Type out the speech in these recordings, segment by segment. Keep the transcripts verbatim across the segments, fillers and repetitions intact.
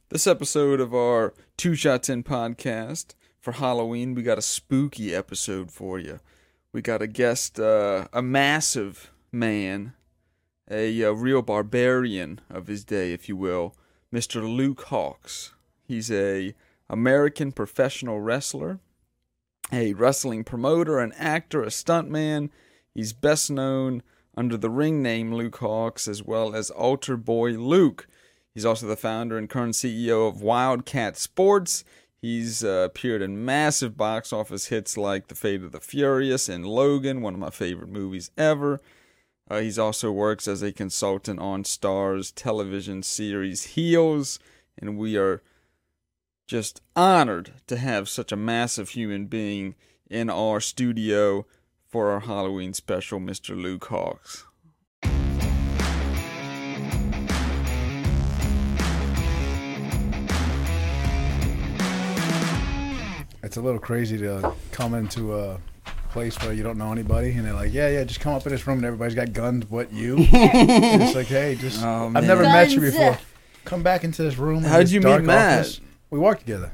This episode of our Two Shots In podcast for Halloween, we got a spooky episode for you. We got a guest, uh, a massive man, a, a real barbarian of his day, if you will, Mister Luke Hawx. He's a American professional wrestler, a wrestling promoter, an actor, a stuntman. He's best known under the ring name Luke Hawx, as well as Altar Boy Luke. He's also the founder and current C E O of Wildcat Sports. He's uh, appeared in massive box office hits like The Fate of the Furious and Logan, one of my favorite movies ever. Uh, he's also works as a consultant on Starz television series Heels, and we are just honored to have such a massive human being in our studio for our Halloween special, Mister Luke Hawx. It's a little crazy to come into a place where you don't know anybody, and they're like, yeah, yeah, just come up in this room, and everybody's got guns but you. And it's like, hey, just, Oh, I've never man. met you before. Come back into this room. in How'd this you dark meet Matt? office. We work together.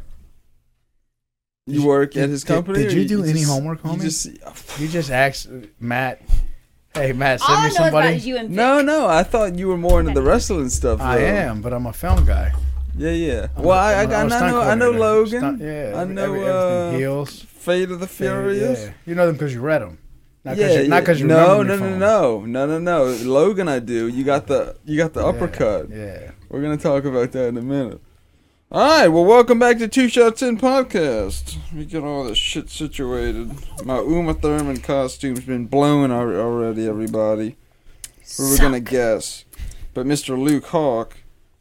You work at his Did- company? Did or you do any just- homework, you homie? just- You just asked Matt, hey, Matt, All send I me know somebody. about is you and Vic. No, no, I thought you were more into the wrestling stuff, though. I am, but I'm a film guy. Yeah, yeah. I'm Well, a- I, I, I'm a I, stunt know, I know coordinator. Logan. Stunt- yeah, I every- know every- uh, everything. Heels. Fate of the Furious. Yeah, you know them because you read them. Not Yeah, because you, not yeah. 'cause you no, remember no, them no, from. no, no, no, no. Logan, I do. You got the, you got the Yeah, uppercut. Yeah. We're gonna talk about that in a minute. All right, well, welcome back to Two Shots In podcast. We get all this shit situated. My Uma Thurman costume's been blown al- already. Everybody, who we're gonna guess? But Mister Luke Hawk,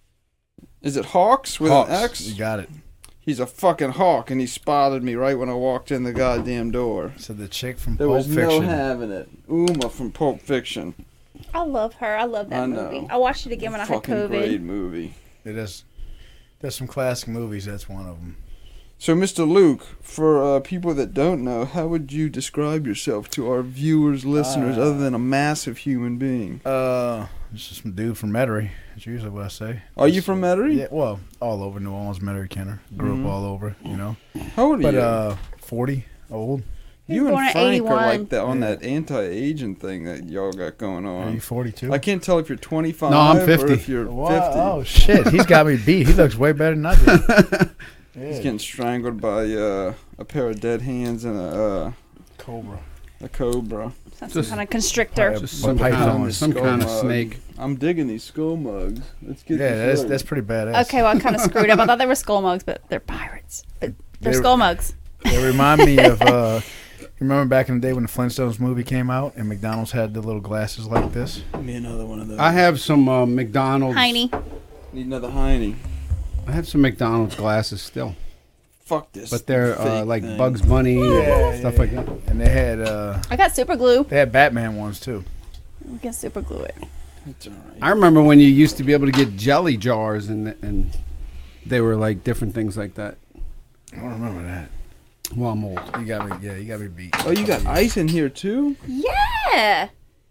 is it Hawks with Hawks, an X? you got it. He's a fucking hawk, and he spotted me right when I walked in the goddamn door. So the chick from There Pulp was Fiction. no having it. Uma from Pulp Fiction. I love her. I love that I know. movie. I watched it again when I had Fucking COVID. great movie. It is. There's some classic movies. That's one of them. So, Mister Luke, for uh, people that don't know, how would you describe yourself to our viewers, listeners, Uh, other than a massive human being? Uh, just some dude from Metairie. That's usually what I say. Are you Just- from Metairie? Yeah, well, all over New Orleans, Metairie, Kenner. Grew Mhm. up all over, you know. How old are But you? uh, forty, old. He was you born and in Frank are eighty-one. like that on Yeah. that anti-aging thing that y'all got going Are you on. forty-two? I can't tell if you're twenty-five No, I'm or fifty. if you're Wow, fifty. oh shit, he's got me beat. He looks way better than I did. He's Yeah. getting strangled by uh, a pair of dead hands and a uh, Cobra. a cobra. Some Just- kind of constrictor. Yeah, Just But some python kind, of, is some skull kind of mug. snake. I'm digging these skull mugs. Let's get Yeah, this that's right. that's pretty badass. Okay, well, I kind of screwed up. I thought they were skull mugs, but they're pirates. But they're They- skull mugs. They remind me of. Uh, you remember back in the day when the Flintstones movie came out and McDonald's had the little glasses like this? Give me another one of those. I have some uh, McDonald's. Heine. Need another Heine. I have some McDonald's glasses still, Fuck this. but they're uh, fake like thing. Bugs Bunny Yeah, and stuff yeah. like that. And they had uh, I got super glue. they had Batman ones too. We can super glue it. It's all right. I remember when you used to be able to get jelly jars and and they were like different things like that. I don't remember that. Well, I'm old. You got me. Yeah, you got me beat. Oh, you got ice in here too? Yeah.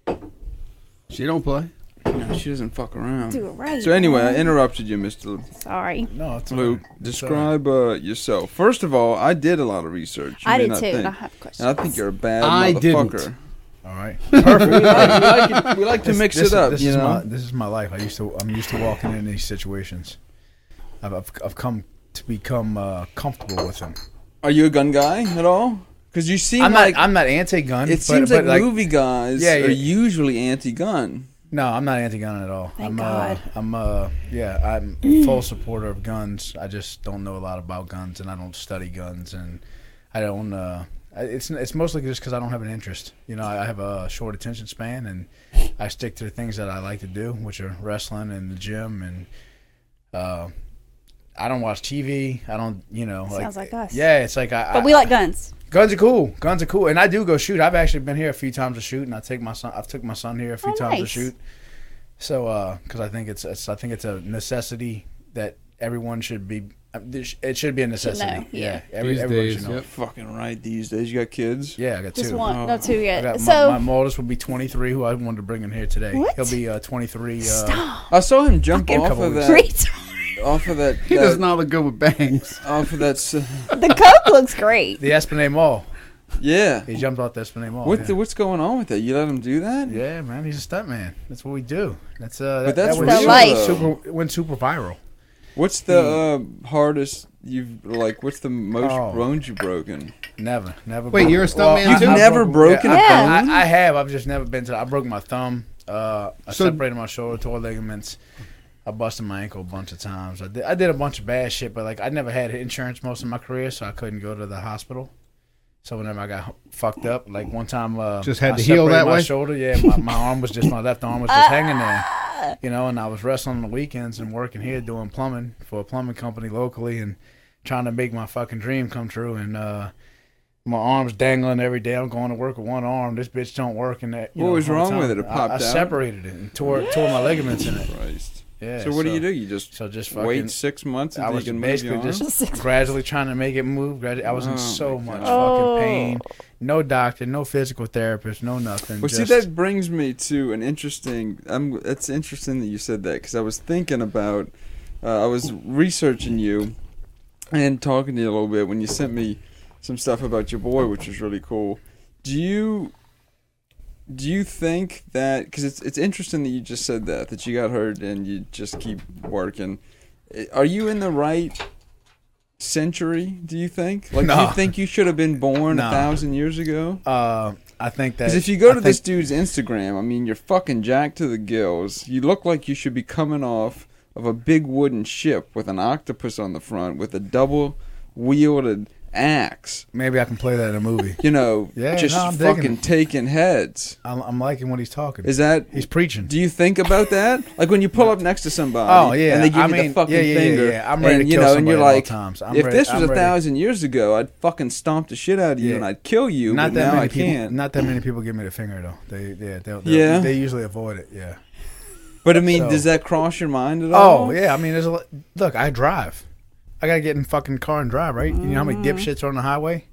She don't play. No, she doesn't fuck around. Do it right. So anyway, I interrupted you, Mister Sorry. No, it's Luke. all right. It's all right. Describe uh, yourself. First of all, I did a lot of research. You I may did not too. think. And I have questions. And I think you're a bad I motherfucker. didn't. All right. we, like, we, like it- we like to This- mix this it up, Is, this you is know. my this is my life. I used to. I'm used to walking in these situations. I've I've, I've come to become uh, comfortable with them. Are you a gun guy at all? Because you seem I'm like not. I'm not anti-gun. it but, seems but like, movie guys Yeah, yeah. are usually anti-gun. No, I'm not anti-gun at all. Thank I'm, God. Uh, I'm. Uh, yeah, I'm a full supporter of guns. I just don't know a lot about guns, and I don't study guns, and I don't. Uh, I- it's it's mostly just because I don't have an interest. You know, I I have a short attention span, and I stick to the things that I like to do, which are wrestling and the gym, and uh, I don't watch T V. I don't. You know, like, Sounds like us. Yeah, it's like I. But I, we like guns. Guns are cool. Guns are cool, and I do go shoot. I've actually been here a few times to shoot, and I take my son. I've took my son here a few Oh, times to nice. shoot. So, uh, because I think it's, it's, I think it's a necessity that everyone should be. uh, there sh- It should be a necessity. know, yeah. every, These everybody days, should know. yep. Fucking right these days. You got kids? Yeah, I got Just two. one. Oh. No, two I yet. got So, my, my oldest will be twenty-three, who I wanted to bring in here today. What? He'll be uh, twenty-three. Uh, stop. I saw him jump Fucking off couple of weeks. that Great. off of that, He that does not look good with bangs. off of that. s- The coke looks great. The Esplanade Mall. Yeah. He jumped off the Esplanade Mall. What yeah. the, what's going on with that? You let him do that? Yeah, man, he's a stuntman. That's what we do. That's uh, But that, that's that real, was life. super, super went super viral. What's the uh, hardest you've like? What's the most Oh. bones you've broken? Never, never. Wait, broke- you're a stuntman You've too? I never broke- broken yeah, a Yeah. bone? I, I have. I've just never been to. I broke my thumb. Uh, I So- separated my shoulder, tore ligaments. I busted my ankle a bunch of times. I did. I did a bunch of bad shit, but like I never had insurance most of my career, so I couldn't go to the hospital. So whenever I got fucked up, like one time, uh, Just had I to heal separated that my way? shoulder. Yeah, my, my arm was just my left arm was just hanging there, you know. And I was wrestling on the weekends and working here doing plumbing for a plumbing company locally and trying to make my fucking dream come true. And uh, my arm's dangling every day. I'm going to work with one arm. This bitch don't work. And that. You What know, was all the wrong time. with it? It I- popped I, out? separated it and tore tore my ligaments in it. Christ. Yeah. So what do you do? You just So just fucking. wait six months I until you was can move basically your arm? just gradually trying to make it move. gradu- I was Oh, in so my much God. fucking pain. No doctor, no physical therapist, no nothing. Well, see, just, that brings me to an interesting. I'm. It's interesting that you said that because I was thinking about. Uh, I was researching you, and talking to you a little bit when you sent me some stuff about your boy, which was really cool. Do you? Do you think that because it's it's interesting that you just said that that you got hurt and you just keep working? Are you in the right century? Do you think? Like, do No. you think you should have been born No. a thousand years ago? Uh, I think that Because if you go I to this think- dude's Instagram, I mean, you're fucking jacked to the gills. You look like you should be coming off of a big wooden ship with an octopus on the front with a double wielded axe. maybe I can play that in a movie. You know, Yeah, just no, I'm digging fucking it. taking heads. I'm, I'm liking what he's talking. Is that? He's preaching. Do you think about that? Like when you pull up next to somebody, Oh, yeah. and they give I you mean, the fucking yeah, yeah, yeah, finger, yeah. I'm ready and to you kill know, and you're somebody at all like, times. I'm if ready- this was I'm a ready. thousand years ago, I'd fucking stomp the shit out of you Yeah. and I'd kill you. Not but that now many I people. can't. Not that many people give me the finger though. They, yeah, they'll, they'll, Yeah? They usually avoid it. Yeah. But I mean, So- does that cross your mind at all? Oh yeah. I mean, there's a lo- look. I drive. I gotta get in fucking car and drive, right? You know how many dipshits are on the highway?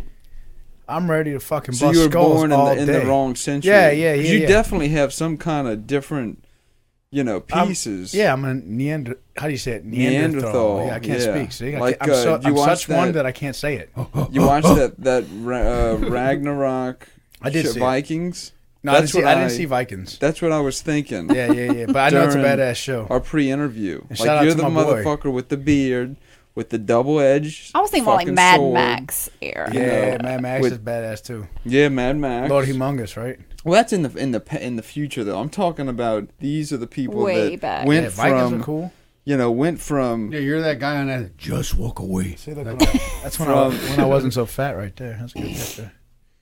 I'm ready to fucking So bust you were skulls born in all the, in day. the wrong century. Yeah, yeah, 'Cause yeah, You yeah. definitely have some kind of different, you know, I'm- pieces. Yeah, I'm a Neander. How do you say it? Neanderthal, Neanderthal. Yeah, I can't yeah. speak. See, I Like, can't, I'm, so, uh, you I'm watched such one that- that I can't say it. You watched that that Ra- uh, Ragnarok I did shit, see it. Vikings. No, I didn't, That's see, what I didn't I- see Vikings. That's what I was thinking. Yeah, yeah, yeah. But I know it's a During badass show. Our pre-interview, And like shout out you're to the my boy. motherfucker with the beard, with the double edge. I was thinking more like fucking Mad sword. Max era. you Yeah, know, Mad Max with- is badass too. Yeah, Mad Max. Lord Humongous, right? Well, that's in the in the pe- in the future though. I'm talking about these are the people Way that back. went Yeah, Vikings from are cool. you know went from Yeah, you're that guy on that. Just walk away. See, look, when I- that's when I, From- when I wasn't so fat right there. That's a good picture.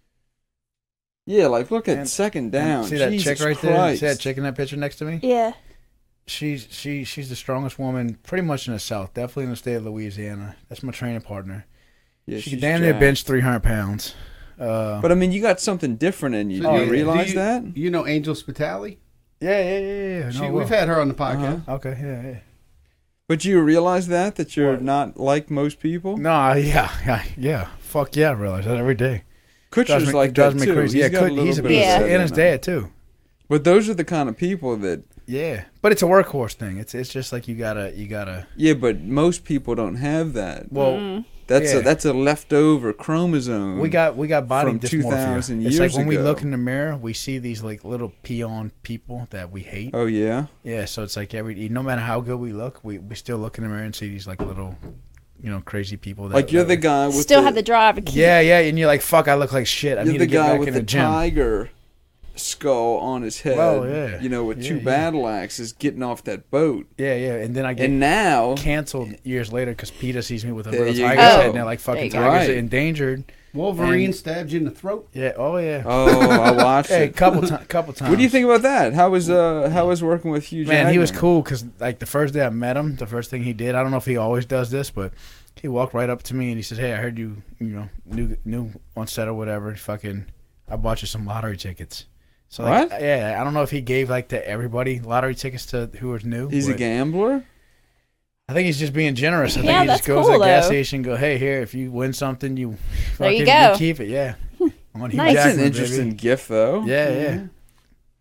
yeah, like look at And- second down. See that Jesus chick right there? Christ. See that chick in that picture next to me? Yeah. She's she she's the strongest woman pretty much in the South, definitely in the state of Louisiana. That's my training partner. Yeah, she she's can damn near jacked. bench three hundred pounds. Uh, But I mean, you got something different in you. So Do do you you- realize do you, that? You know Angel Spitali? yeah, yeah, yeah, yeah. She, No, we've well. had her on the podcast. Uh-huh. Okay, yeah, yeah. But do you realize that that you're What? not like most people? No, yeah, yeah, yeah. Fuck yeah, I realize that every day. Kutcher's Drives me, like drives that me too. crazy. He's yeah, got a Kut- little he's a bit beast, of Yeah. that and in his him. dad too. But those are the kind of people that Yeah, but it's a workhorse thing. It's it's just like you gotta you gotta. yeah. But most people don't have that. Well, Mm. That's yeah. a that's a leftover chromosome. we got we got body from dysmorphia. two thousand It's years like when we ago. look in the mirror, we see these like little peon people that we hate. Oh yeah. Yeah, so it's like every no matter how good we look, we, we still look in the mirror and see these like little, you know, crazy people. That, Like you're that the guy with Still the, have the drive to keep. Yeah, yeah, and you're like, fuck, I look like shit. I you're need the to get guy back with in the the gym. tiger skull on his head. Well, yeah. You know, with Yeah, two yeah. battle axes getting off that boat. Yeah, yeah, and then I get And now canceled years later because PETA sees me with a There little you tiger's go. head, and they're like, There fucking you go. tigers are Right. endangered. Wolverine And- stabs you in the throat. Yeah, oh yeah. Oh, I watched Hey, it. couple times, couple times. What do you think about that? How was uh how was working with Hugh Man, he was Jackman? cool because like the first day I met him, the first thing he did, I don't know if he always does this, but he walked right up to me and he said, "Hey, I heard you, you know, new new on set or whatever. Fucking, I bought you some lottery tickets." So like, What? yeah, I don't know if he gave like to everybody lottery tickets to who was new. He's a but gambler? I think he's just being generous. I Yeah, think he that's just goes cool, to the gas though. station and go, "Hey, here, if you win something, you There fucking you go. keep it." Yeah, on Hugh Nice. That's Jackman, an interesting baby. gift though. Yeah, yeah.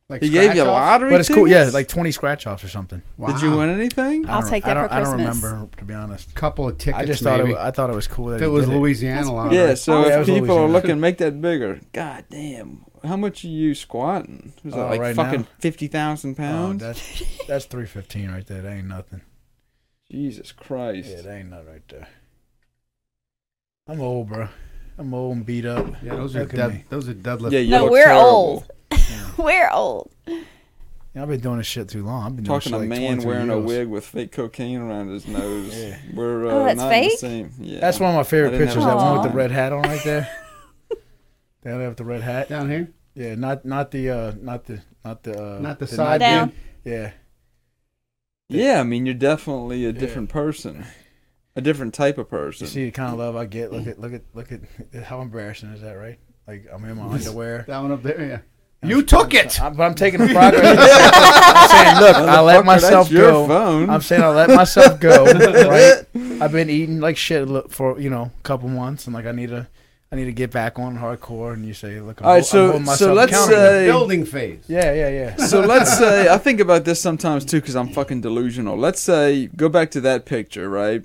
Like He gave you a scratch-off? lottery But it's cool. Yeah, tickets? like twenty scratch offs or something. Did you Wow. win anything? I I'll don't- take I that don't, for I don't Christmas. remember, to be honest. Couple of tickets. I just thought maybe. it, I thought it was cool that if he it was did Louisiana That's lottery. Yeah, so Oh, yeah, it if was people are Louisiana. looking, make that bigger. God damn. How much are you squatting? Was that Oh, like right fucking now? fifty thousand Oh, pounds? that's that's three fifteen right there. That ain't nothing. Jesus Christ. Yeah, that ain't nothing right there. I'm old, bro. I'm old and beat up. Yeah, those are Look at dead, me. those are deadlift. Yeah, you No, look we're terrible. old. We're old. Yeah, I've been doing this shit too long. I've been doing Talking shit a like man twenty-two wearing a years. wig with fake cocaine around his nose. Yeah. We're uh, Oh, that's not fake? the same. Yeah. That's one of my I favorite didn't pictures. have That one with Aw. the red hat on right there. Down there with the red hat. Down here, Yeah, not not the uh, not the not the uh, not the side Down. view. Yeah, Yeah, I mean, you're definitely a Yeah. different person, a different type of you person. see the kind of love I get. Look at look at look at how embarrassing is that, right? Like I'm in my underwear. That one up there. Yeah. I'm- You took it. I'm, but I'm taking the progress. I'm saying, look, I let Motherfucker, myself that's your go. phone. I'm saying I let myself go. Right? I've been eating like shit for you know a couple months, and like I need to, I need to get back on hardcore. And you say, look, I'm, All right, hol- so- I'm holding so myself let's accountable. say- Building phase. yeah, yeah, yeah. So let's say, I think about this sometimes too because I'm fucking delusional. Let's say, go back to that picture, right?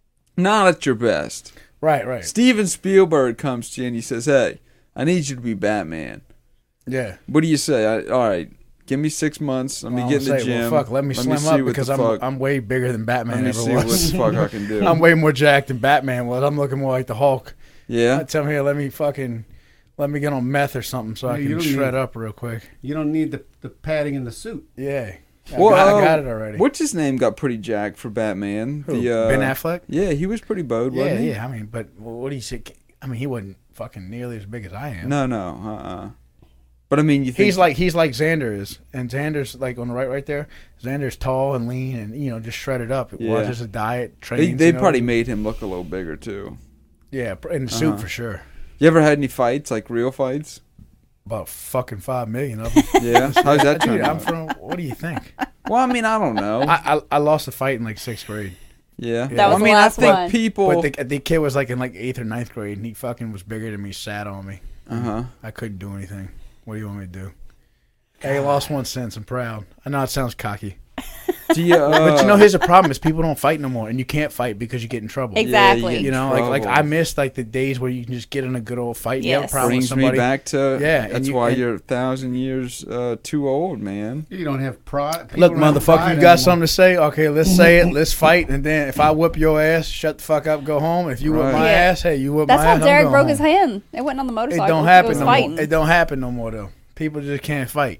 Not at your best. Right, right. Steven Spielberg comes to you and he says, hey, I need you to be Batman. Yeah. What do you say? I, all right, give me six months. Let me Well, get in the I'm saying, gym. well, fuck, let me slim see up what because the I'm fuck, I'm way bigger than let Batman me ever see what was. the fuck I can do. I'm way more jacked than Batman was. I'm looking more like the Hulk. Yeah? Tell me, here, let me fucking, let me get on meth or something so I Yeah, you can don't shred need- up real quick. You don't need the, the padding in the suit. Yeah. I, Well, got, I uh, got it already. What's his name got pretty jacked for Batman? Who, The, uh, Ben Affleck? Yeah, he was pretty bowed, Yeah, wasn't he? yeah. I mean, but what do you say? I mean, he wasn't fucking nearly as big as I am. No, no, uh-uh. But I mean, you think He's like he's like Xander is, and Xander's like on the right, right there. Xander's tall and lean, and you know just shredded up. Yeah. Watches a diet, trains. they, they you know. probably made him look a little bigger too. yeah, in the suit Uh-huh. for sure. You ever had any fights, like real fights? About fucking five million of them. Yeah, how's that turn Dude, I'm out? from. What do you think? Well, I mean, I don't know. I, I I lost a fight in like sixth grade, yeah, That Well, was I the mean, last I think one. people. but the the kid was like in like eighth or ninth grade, and he fucking was bigger than me. Sat on me. uh huh. I couldn't do anything. What do you want me to do? Hey, I lost one since. I'm proud. I know it sounds cocky. Do you, uh, But you know, here's the problem: is people don't fight no more, and you can't fight because you get in trouble. Exactly. Yeah, You know, like like trouble. I miss like the days where you can just get in a good old fight. And you have a Yes. problem with brings me somebody. back to Yeah, and That's you- why and- you're a thousand years uh, too old, man. You don't have pride. people Look, don't have motherfucker, pride you got anymore. something to say? Okay, let's say it. Let's fight, and then if I whip your ass, shut the fuck up, go home. If you whip Right. my Yeah. ass, hey, you whip That's my how ass. I'm Derek going broke home. his hand. It wasn't on the It motorcycle. don't It happen was no fighting. more. It don't happen no more though. People just can't fight.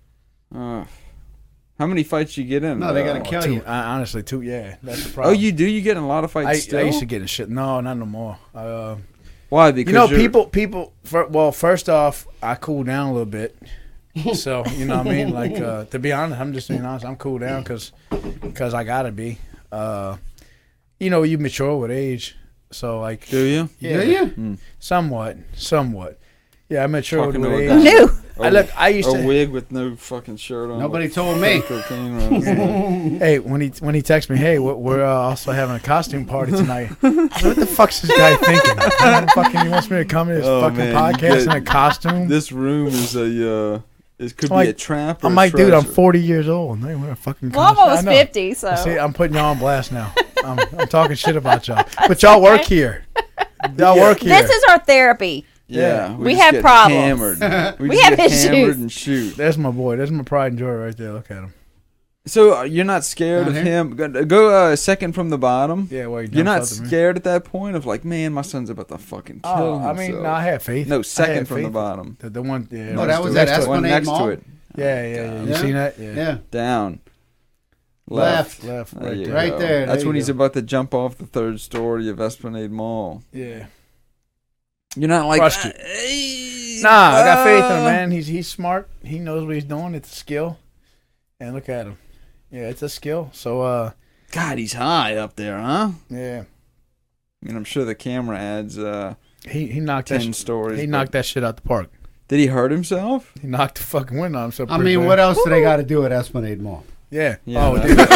Uh, how many fights you get in? No, they uh, gotta kill Two, you. I, honestly, two. Yeah, that's the Oh, problem. you do? You get in a lot of fights I, still? I used to get in shit. No, not no more. Uh, Why? Because you know, you're- people, people. For, well, first off, I cooled down a little bit. So you know what I mean. Like uh, to be honest, I'm just being honest. I'm cooled down because because I gotta be. Uh, you know, you mature with age. So like, Do you? yeah, Do you? Mm. somewhat, somewhat. Yeah, I matured Fucking with know a age. guy. Who knew? I look. I used a to. wig with no fucking shirt on. Nobody with told me. cocaine around his neck. Hey, when he when he texts me, hey, we're, we're uh, also having a costume party tonight. What the fuck's this guy thinking? What fucking he wants me to come to this Oh, fucking man, you podcast get- in a costume? This room is a. Uh, it could I'm be like- a trap. Or I'm a like, dude, I'm treasure. forty years old. They wear a fucking Well, I'm costume. almost I know. fifty, so. See, I'm putting y'all on blast now. I'm, I'm talking shit about y'all, but y'all work here. Y'all work here. This is our therapy. Yeah, We just have get problems. Hammered. We, We just have get issues. hammered and shoot. That's my boy. That's my pride and joy right there. Look at him. So uh, you're not scared Down of here? him? Go, go uh, second from the bottom. Yeah, well, he You're not jumps out to me. scared at that point of like, man, my son's about to fucking kill Oh, I himself. mean, no, I had faith. No, I second had from the faith. bottom. The, the one. Yeah, No, next that to was it. at Next to it. One Esplanade next Mall? to it. Yeah, yeah, yeah. You Yeah. seen that? Yeah. Yeah. Down. Left. Left. There Right you there. Right go. there, That's there when you he's go. about to jump off the third story of Esplanade Mall. Yeah. You're not like, Crushed it. "Hey, Nah, I got faith in him, uh." man. He's he's smart. He knows what he's doing. It's a skill. And look at him. Yeah, it's a skill. So uh God, he's high up there, huh? yeah. I mean, I'm sure the camera adds uh, He he knocked that ten sh- stories. he but- knocked that shit out the park. Did he hurt himself? He knocked the fucking wind on himself. I pretty mean, bad. what else do they got to do at Esplanade Mall? Yeah. Yeah, oh, that- dude. Nah,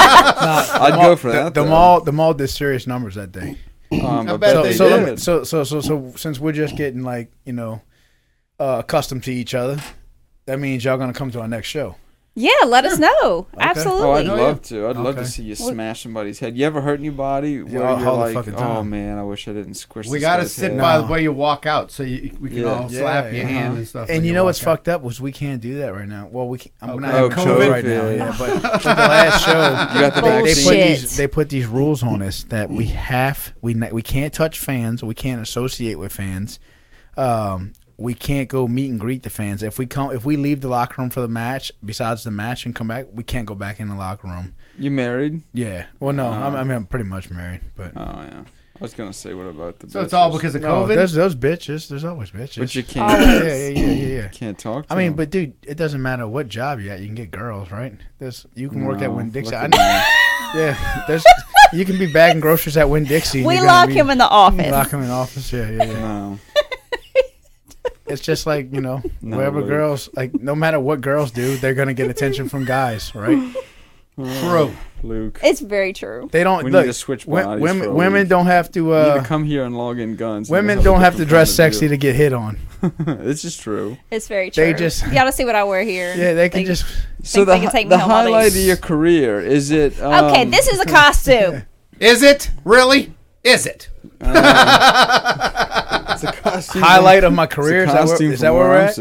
I'd the go mall- for the, that, The though. mall the mall did serious numbers that day. Um, I I bet bet So they so, let me- did. so so so so since we're just getting like, you know, uh, accustomed to each other, that means y'all gonna come to our next show. Yeah, let us know. Absolutely. Oh, I'd Oh, love yeah. to. I'd love to Okay. see you smash somebody's head. You ever hurt anybody where all- you're all the like, fucking oh time. man, I wish I didn't squish We this got to guy's sit head. by No. the way you walk out, so you, we can Yeah. all slap Yeah, your yeah. hand and stuff. And when you know walk what's out. fucked up was we can't do that right now. Well, we can, I'm Okay. not Oh, having COVID COVID. right now. Yeah. Yeah, but with the last show, You got the they, they vaccine. put Bullshit. these they put these rules on us that we have we na- we can't touch fans, we can't associate with fans, um, we can't go meet and greet the fans. If we come, if we leave the locker room for the match, besides the match and come back, we can't go back in the locker room. You married? Yeah, well, no, Uh, I'm, I mean I'm pretty much married, but Oh yeah. I was gonna say, what about the? So it's all bitches? because of no, COVID. there's those bitches. There's always bitches. But you Oh, can't. yeah, yeah, yeah, yeah, yeah. Can't talk. To I mean, them. but dude, it doesn't matter what job you at. You can get girls, right? There's you can work at No, Winn Dixie. look I at know, me. yeah, there's you can be bagging groceries at Winn Dixie. and We you're gonna lock be- him in the office. Lock him in the office. Yeah, yeah, yeah. No. It's just like you know, No, wherever Luke. girls like, no matter what girls do, they're gonna get attention from guys, right? True. Luke. It's very true. They don't We look. need to switch wo- bodies women for a women week. don't have to. You need Uh, to come here and log in guns. women don't have to dress sexy to get hit on. This is true. It's very true. They just- you got to see what I wear here. Yeah, they can Like, just. So Think the they can hi- take me the home all day. highlight of your career is it? Um, Okay, this is a costume. Is it really? Is it? it's a costume. Highlight of my It's a career. Is that where, costume is from that where we're I'm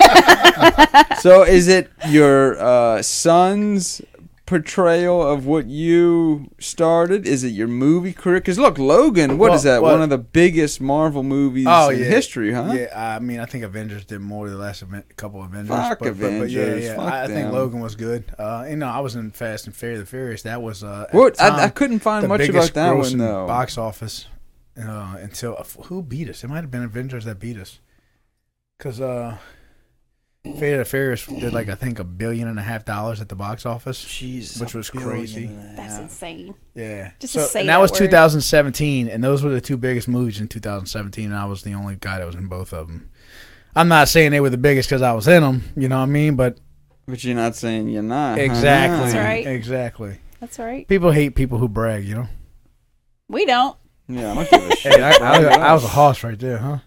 at? sitting. So is it your uh, son's portrayal of what you started? Is it your movie career? Because look, Logan, what Well, is that? well- One of the biggest Marvel movies Oh, in yeah. history, huh? Yeah, I mean, I think Avengers did more the last event, couple Avengers. Fuck but, but, but yeah, Avengers, yeah. fuck I, I think them. Logan was good. Uh, you know, I was in Fast and Furious. The Furious. That was uh, at What? the time, I, I couldn't find the much about biggest that grossing one though. box office uh, until uh, who beat us? It might have been Avengers that beat us, because uh, Fast and Furious did like I think a billion and a half dollars at the box office. Jesus, which was a billion crazy. and a That's half. insane. Yeah, Just to so, say and that, that was word. two thousand seventeen, and those were the two biggest movies in two thousand seventeen, and I was the only guy that was in both of them. I'm not saying they were the biggest because I was in them, you know what I mean? But But you're not saying you're not. huh? exactly, That's right. exactly. That's right. People hate people who brag, you know. We don't. Yeah, I don't give a shit. Hey, I, I, I was a hoss right there, huh?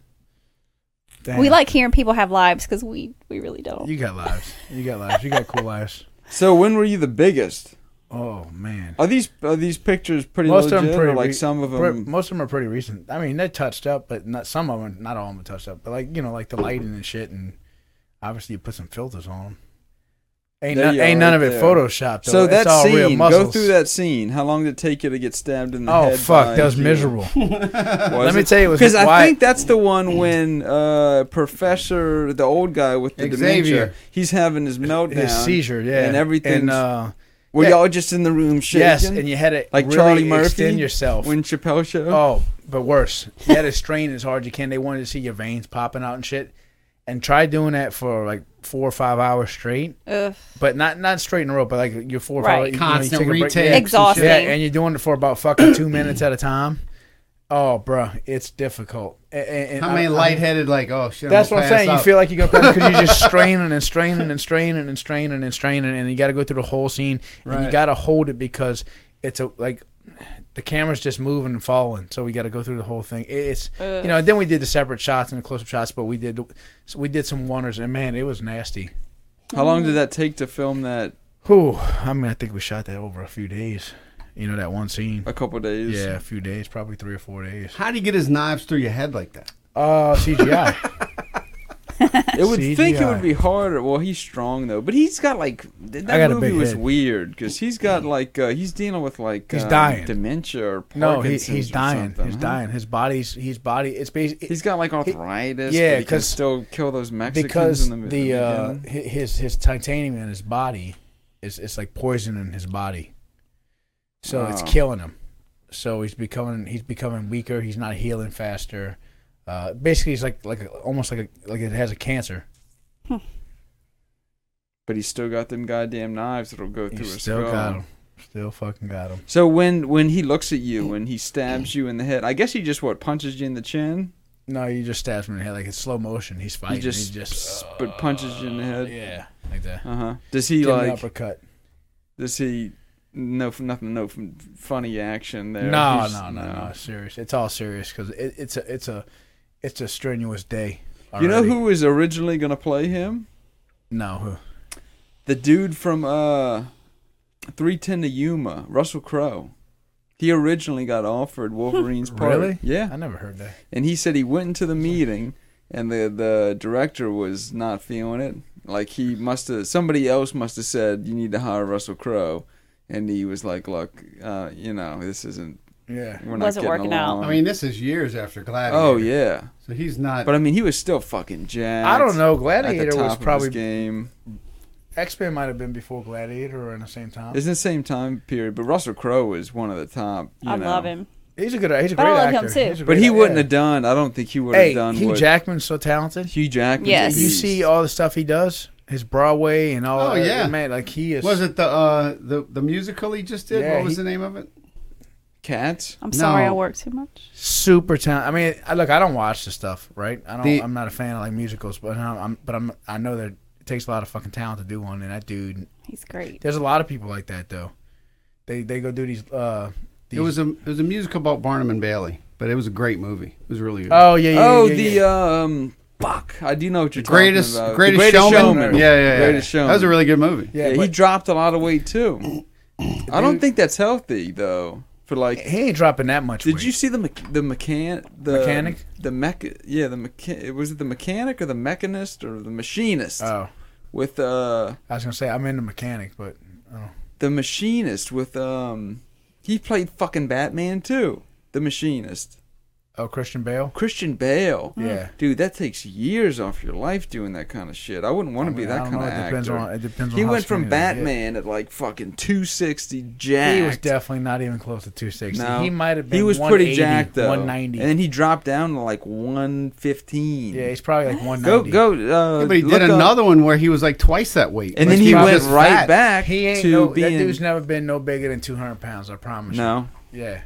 Damn. We like hearing people have lives because we, we really don't. You got lives. You got lives. You got cool lives. So when were you the biggest? Oh man. Are these are these pictures pretty Most legit, of them pretty or like re- some of Pre- them? most of them are pretty recent. I mean, they're touched up, but not some of them. Not all of them are touched up. But like you know, like the lighting and shit, and obviously you put some filters on them. Ain't There none, you ain't are none right of it there. photoshopped. Though. So It's that all real scene, go muscles. through that scene. How long did it take you to get stabbed in the Oh head? fuck, by that was Gene? miserable. Was Let me it? tell you, it was Because I why- think that's the one when uh, Professor, the old guy with the Xavier. dementia, he's having his meltdown, his seizure, yeah, and everything's. And, uh, were yeah. y'all just in the room shaking? yes, and you had to Like really Charlie Murphy extend yourself. when Chappelle show. Oh, but worse. You had to strain as hard as you can. They wanted to see your veins popping out and shit. And try doing that for like four or five hours straight. Ugh. But not not straight in a row, but like you're four or Right. five hours. You know, you Constant take a break. retakes. Yeah. Exhausting. Yeah, and you're doing it for about fucking two minutes at a time. Oh, bruh, it's difficult. And, and How I- many I- lightheaded, like, oh, shit. That's I'm what gonna I'm pass saying. You out. feel like you're going to because you're just straining and straining and straining and straining and straining, and you got to go through the whole scene, and you Right. got to hold it because it's a like the camera's just moving and falling, so we got to go through the whole thing. It's Ugh. you know. And then we did the separate shots and the close-up shots, but we did so we did some wonders, and man, it was nasty. How long did that take to film that? Whew, I mean, I think we shot that over a few days. You know that one scene. A couple days. Yeah, a few days, probably three or four days. How do you get his knives through your head like that? Uh, C G I. It would C G I. think it would be harder. Well, he's strong though, but he's got like th- that I got a movie big was head. weird because he's got like uh, he's dealing with like He's um, dying. dementia or No, he, Parkinson's he's or dying. something, He's huh? dying. His body's his body. It's basically He's got like arthritis. yeah, but he can 'cause- still kill those Mexicans because in the, the, the uh, beginning. hi- his his titanium in his body is it's like poison in his body, so it's Oh. killing him. So he's becoming he's becoming weaker. He's not healing faster. Uh, basically, he's like like a, almost like a, like it has a cancer. But he's still got them goddamn knives that'll go through He's his still skull. got him. Still fucking got him. So when when he looks at you, when he stabs you in the head, I guess he just what punches you in the chin. No, he just stabs him in the head like it's slow motion. He's fighting. He just, he just but punches you in the head. yeah, like that. Uh huh. Does he Give him an like? uppercut. Does he? No, nothing. No funny action there. No, He's- no, no, no. It's serious. It's all serious because it, it's a, it's a, it's a strenuous day. You know already. who was originally going to play him? No, who? The dude from uh, three ten to Yuma, Russell Crowe. He originally got offered Wolverine's part. Really? Yeah. I never heard that. And he said he went into the meeting, and the the director was not feeling it. Like he must have, somebody else must have said, "You need to hire Russell Crowe," and he was like, "Look, uh, you know, this isn't. Yeah. We're not Wasn't getting working out. along." I mean, this is years after Gladiator. oh yeah, So he's not. but I mean, he was still fucking jacked. I don't know. At the Gladiator top was of his probably game. X-Men might have been before Gladiator or in the same time. It's in the same time period, but Russell Crowe is one of the top. You I know. love him. He's a good. He's a But great I love him actor. too. He's a But great he actor, wouldn't yeah. have done. I don't think he would have Hey, done Hugh what Jackman's so talented. Hugh Jackman. Yes. You see all the stuff he does, his Broadway and all. Oh, that, yeah. man, like he is. was it the uh, the the musical he just did? Yeah, what was he- the name of it? Cats. I'm sorry No. I work too much. super talented? I mean, I, look, I don't watch the stuff, right? I don't. The- I'm not a fan of like musicals, but I'm. I'm but I'm. I know that it takes a lot of fucking talent to do one, and that dude. He's great. There's a lot of people like that though. They they go do these. uh these, It was a it was a musical about Barnum and Bailey, but it was a great movie. It was really good. Oh yeah. yeah Oh, yeah, the yeah. um, fuck! I do know what you're greatest talking about. greatest, The Greatest showman. Showman. Yeah, yeah, yeah. Greatest Showman. That was a really good movie. yeah. Yeah, but he dropped a lot of weight too. I don't think that's healthy though. For like, he ain't dropping that much. did weight. you see the me- the mechan the Mechanic? the mech yeah the mecha- was it the mechanic or the mechanist or the machinist Oh, with uh I was gonna say I'm into mechanic, but oh. the machinist with um he played fucking Batman too. The machinist. oh Christian Bale. Christian Bale. Yeah. Dude, that takes years off your life doing that kind of shit. I wouldn't want I to be mean, that I don't kind know. of It actor. depends on. It depends on. He how went from skinny they get. Batman at like fucking two sixty jacked. He was definitely not even close to two sixty. No. He might have been. He was pretty one eighty, jacked though. one ninety. And then he dropped down to like one fifteen. Yeah, he's probably like one Go ninety. go uh Yeah, but he look did up- another one where he was like twice that weight. and Like, then he was went just right fat. back He ain't to no. being That dude's never been no bigger than two hundred pounds. I promise. No. You. Yeah.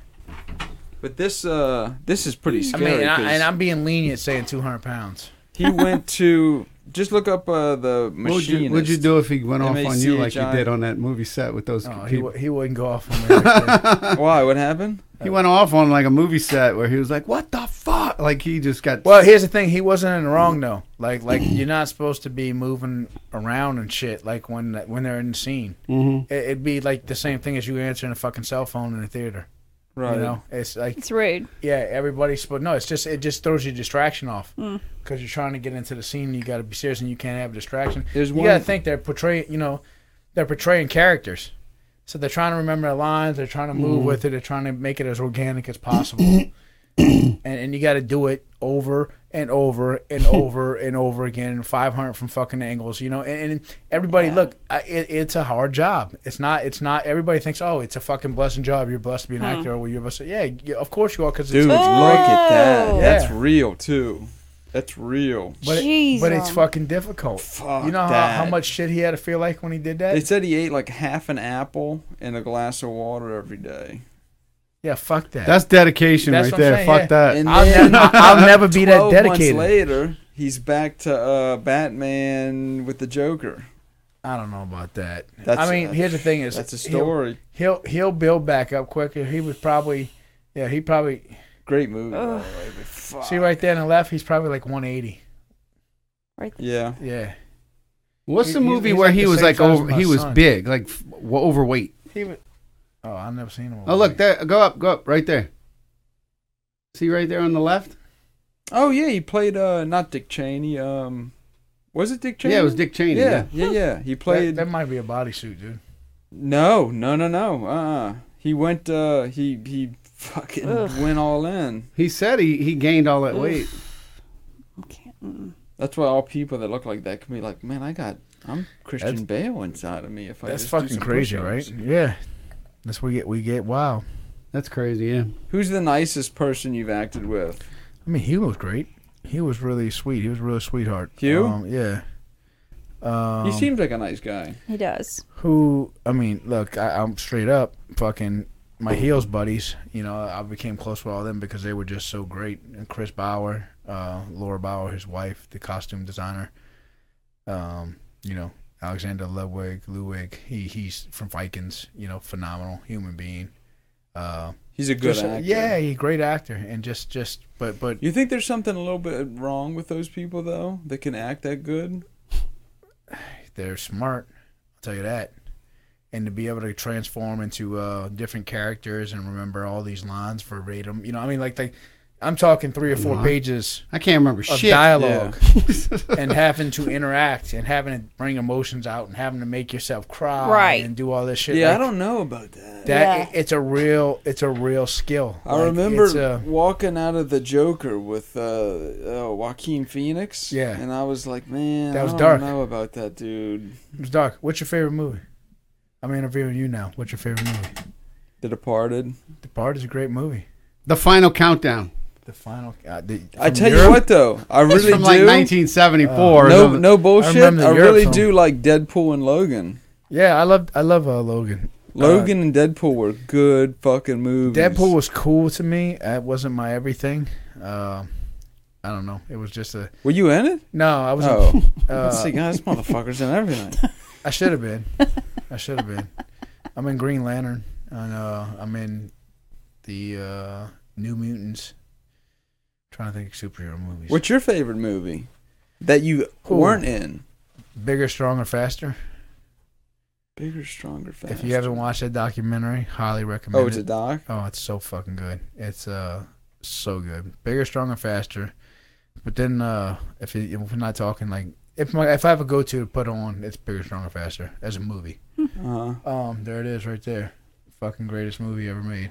But this uh this is pretty I scary. mean, and, I, 'cause and I'm being lenient saying two hundred pounds. he went to just look up uh the What would, machinist. you, what'd you do if he went off on you like you M A C H I did on that movie set with those Oh, he, people? wou- he wouldn't go off on me. Like that. Why? What happened? He went off on like a movie set where he was like, "What the fuck?" Like he just got. Well, here's the thing. He wasn't in the wrong though. Like, like you're not supposed to be moving around and shit. Like when when they're in the scene, Mhm. it, it'd be like the same thing as you answering a fucking cell phone in a theater. Right. You know, it's like It's rude. yeah, everybody's but no, it's just it just throws your distraction off Mm. because you're trying to get into the scene. You got to be serious, and you can't have a distraction. There's You one got to think they're portraying. You know, they're portraying characters, so they're trying to remember their lines. They're trying to move with it. They're trying to make it as organic as possible. and and you got to do it over and over and over and over again, five hundred from fucking angles. You know, and, and everybody Yeah. look, I- it, it's a hard job. It's not. It's not. Everybody thinks, oh, it's a fucking blessed job. You're blessed to be an Hmm. actor. Or you're blessed. Yeah, yeah, of course you are. Because Dude, it's look at that. Oh. That's Yeah. real too. That's real. But, it, Jeez, but it's um, fucking difficult. Fuck you know how, that. how much shit he had to feel like when he did that? They said he ate like half an apple and a glass of water every day. yeah, fuck that. That's dedication That's right what I'm there. saying, Fuck yeah. that. And I'll, then never, I'll never be that twelve dedicated. months later, he's back to uh, Batman with the Joker. I don't know about that. That's- I mean, here's the thing: is That's a he'll- story. He'll, he'll build back up quicker. He was probably, yeah, he probably Great movie. by the Ugh. way, but fuck. see right there on the left. He's probably like one eighty. Right. Yeah. Yeah, What's He- the he's- movie he's where like he the was same like size as over? my He was son. big, like f- w- overweight. he was. Oh, I've never seen him. Oh look, there. Go up, go up, right there. See right there on the left? Oh yeah, he played uh not Dick Cheney. Um, was it Dick Cheney? Yeah, it was Dick Cheney. Yeah, Yeah. yeah, yeah. He That, played. that might be a bodysuit, dude. No, no, no, no. Uh, he went. Uh, he he fucking Ugh. went all in. He said he, he gained all that Ugh. weight. Can't- mm. That's why all people that look like that can be like, man, I got, I'm Christian That's- Bale inside of me. If I That's just do fucking some crazy, right? push-ups. Yeah, that's what we get. We get wow. That's crazy. Yeah. Who's the nicest person you've acted with? I mean, he was great. He was really sweet. He was a real sweetheart. Hugh? Um, yeah. Um, He seems like a nice guy. He does. who I mean, look, I, I'm straight up fucking my heels buddies. You know, I became close with all of them because they were just so great. And Chris Bauer, uh, Laura Bauer, his wife, the costume designer. Um, you know, Alexander Ludwig, Ludwig. He he's from Vikings. You know, phenomenal human being. Uh, He's a good just- actor. yeah, he's a great actor, and just just but but You think there's something a little bit wrong with those people though that can act that good? they're smart. I'll tell you that. And to be able to transform into uh, different characters and remember all these lines verbatim, you know, I mean, like, like I'm talking three or four Uh-huh. pages I can't remember of shit. dialogue and having to interact and having to bring emotions out and having to make yourself cry Right. and do all this shit. Yeah, like, I don't know about that. that Yeah. it- it's a real, it's a real skill. I Like, remember it's a- walking out of the Joker with uh, uh, Joaquin Phoenix. Yeah. and I was like, man, That was I dark. don't know about that dude. It was dark. What's your favorite movie? I'm interviewing you now. What's your favorite movie? The Departed. The Part is a great movie. The Final Countdown. The final. Uh, the, I from tell you Europe? what, though, I It's really from do. like nineteen seventy-four. no, The- no bullshit. I, remember the Europe really film. do like Deadpool and Logan. Yeah, I love I love uh, Logan. Logan and Deadpool were good fucking Uh, movies. Deadpool was cool to me. It wasn't my everything. Uh, I don't know. It was just a Were you in it? no. I was. Oh, Uh, let's see, guys, motherfuckers and everything. I should have been. I should have been. I'm in Green Lantern, and uh, I'm in the uh, New Mutants. trying to think of superhero movies. What's your favorite movie that you Ooh. weren't in? Bigger, Stronger, Faster. Bigger, stronger, faster. If you haven't watched that documentary, highly recommend oh, it's it. a doc. Oh, it's so fucking good. It's uh so good. Bigger, Stronger, Faster. But then uh if, it, if we're not talking like if my if I have a go to to put on, it's Bigger, Stronger, Faster as a movie. Uh-huh. Um, there it is right there. Fucking greatest movie ever made.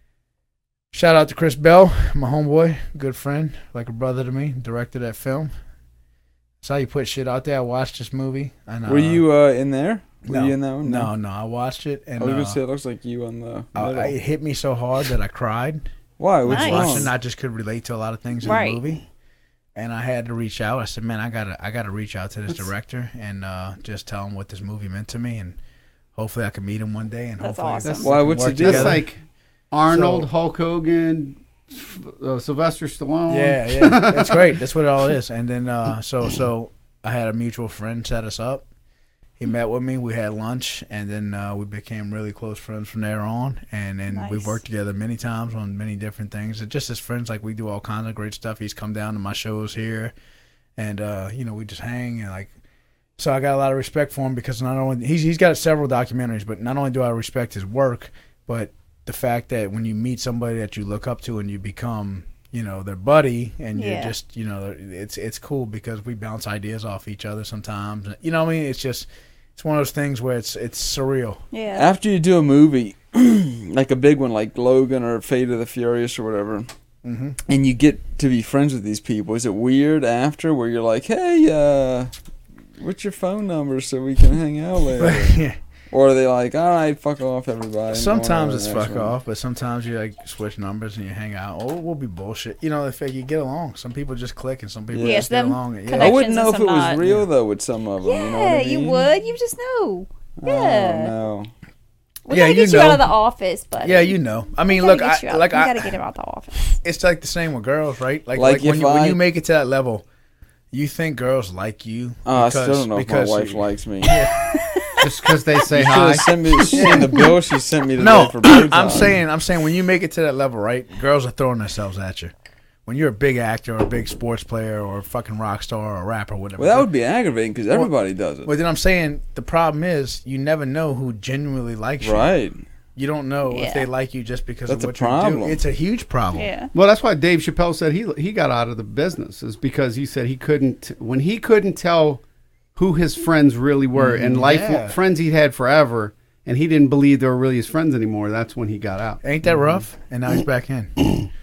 Shout out to Chris Bell, my homeboy, good friend, like a brother to me. Directed that film. That's how you put shit out there. I watched this movie. And, uh, Were you uh, in there? Were no, you in that one? No, no. I watched it and I was gonna uh, say it looks like you on the uh, middle. it hit me so hard that I cried. Why? What's Nice. wrong? Watching, I just could relate to a lot of things in Right. the movie, and I had to reach out. I said, "Man, I gotta, I gotta reach out to this That's- director and uh, just tell him what this movie meant to me, and hopefully I can meet him one day, and That's hopefully awesome. we Why, can what's he work do? That's together." like Arnold, So- Hulk Hogan, uh, Sylvester Stallone. Yeah, yeah, it's great. That's what it all is. And then uh, so, so I had a mutual friend set us up. He met with me. We had lunch, and then uh, we became really close friends from there on. And then Nice. we've worked together many times on many different things. And just as friends, like we do all kinds of great stuff. He's come down to my shows here, and uh, you know we just hang and like. So I got a lot of respect for him because not only he's he's got several documentaries, but not only do I respect his work, but the fact that when you meet somebody that you look up to and you become, you know, their buddy, and you're Yeah. just, you know, it's it's cool because we bounce ideas off each other sometimes. You know what I mean? It's just, it's one of those things where it's it's surreal. Yeah. After you do a movie, like a big one like Logan or Fate of the Furious or whatever, Mm-hmm. and you get to be friends with these people, is it weird after where you're like, hey, uh, what's your phone number so we can hang out later? yeah. Or are they like, all right, fuck off, everybody. Sometimes Going it's on to the fuck next one? off, but sometimes you like switch numbers and you hang out. Oh, we'll be bullshit. You know, if you get along, some people just click and some people Yeah. just Yes, get them along. Yeah. I connections wouldn't know and if it some was not. real, though, with some of them. yeah, you know what I mean? would. You just know. I Yeah. don't know. We Yeah, gotta you get you, know. out of the office, but Yeah, you know. I mean, we look, gotta I, get you out. like we I, gotta get him out the office. it's like the same with girls, right? Like, Like like, when if you when I- you make it to that level, you think girls like you. Oh, I because- still don't know if my because wife you- likes me. Just because they say She hi. should've sent me she sent the bill she sent me today No, for Botox. I'm saying, I'm saying, when you make it to that level, right? Girls are throwing themselves at you. When you're a big actor or a big sports player or a fucking rock star or a rapper, or whatever. Well, that would be aggravating because everybody does it. But then I'm saying the problem is you never know who genuinely likes you. Right. You don't know Yeah. if they like you just because That's of a what you problem. do. It's a huge problem. Yeah. Well, that's why Dave Chappelle said he he got out of the business is because he said he couldn't when he couldn't tell who his friends really were and life yeah. friends he'd had forever, and he didn't believe they were really his friends anymore. That's when he got out. Ain't that rough? And now he's back in.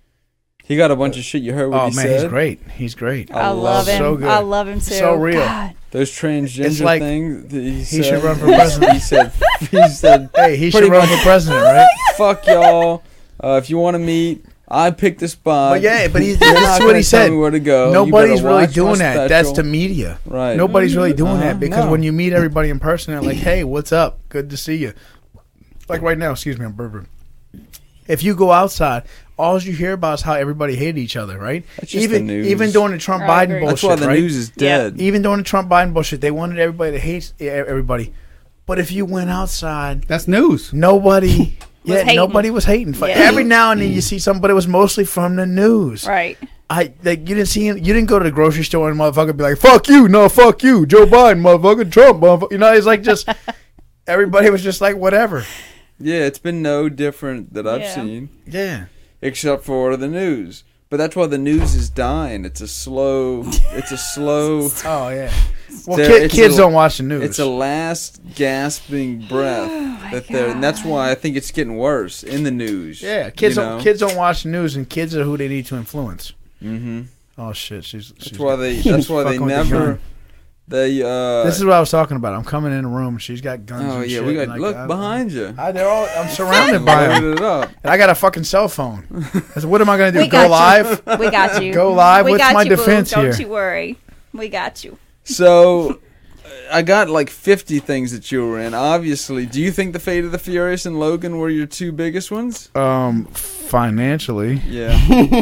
He got a bunch of shit. You heard what Oh he man, said? he's great. He's great. I I, love love him. so good. I love him too. So real. God. Those transgender It's like- things. that He, He said, should run for president. He said, he said, Hey, he Pretty should run much- for president, right? fuck y'all. Uh, if you want to meet, I picked a spot. But yeah, but he, You're that's not what gonna he tell said. me where to go. You Nobody's better really watch my doing that. That's special. the media. Right. Nobody's really doing Uh-huh. that because No. when you meet everybody in person, they're like, "Hey, what's up? Good to see you." Like right now, excuse me, I'm burping. If you go outside, all you hear about is how everybody hated each other, right? That's just even the news. even during the Trump I Biden agree. bullshit, That's why the right? news is Yeah. dead. Even during the Trump Biden bullshit, they wanted everybody to hate e- everybody. But if you went outside, That's news. nobody, Was yeah, hating. nobody was hating. For Yeah. every now and then you see something, but it was mostly from the news. Right. I like you didn't see him. You didn't go to the grocery store and motherfucker be like, "Fuck you, no, fuck you, Joe Biden, motherfucker, Trump, motherfucker." You know, it's like just everybody was just like whatever. Yeah, it's been no different that I've Yeah. seen, Yeah, except for the news. But that's why the news is dying. It's a slow. It's a slow. oh yeah. Well, There- kid, it's kids a- don't watch the news. It's a last gasping breath that they're, and that's why I think it's getting worse in the news. yeah, kids you don't know? kids don't watch the news, and kids are who they need to influence. Mm-hmm. Oh shit, she's. That's she's why they. That's why they fucking with the never. gun. They. uh This is what I was talking about. I'm coming in the room. She's got guns. Oh and yeah, shit, we got and I- look I- behind you. I, they're all. I'm surrounded by them. Loaded it up. And I got a fucking cell phone. I said, what am I gonna do? We Go got live? you. We got you. Go live? We What's got my you, boo. defense Don't here? you worry. We got you. So, I got like fifty things that you were in. Obviously, do you think The Fate of the Furious and Logan were your two biggest ones? Um, financially. Yeah.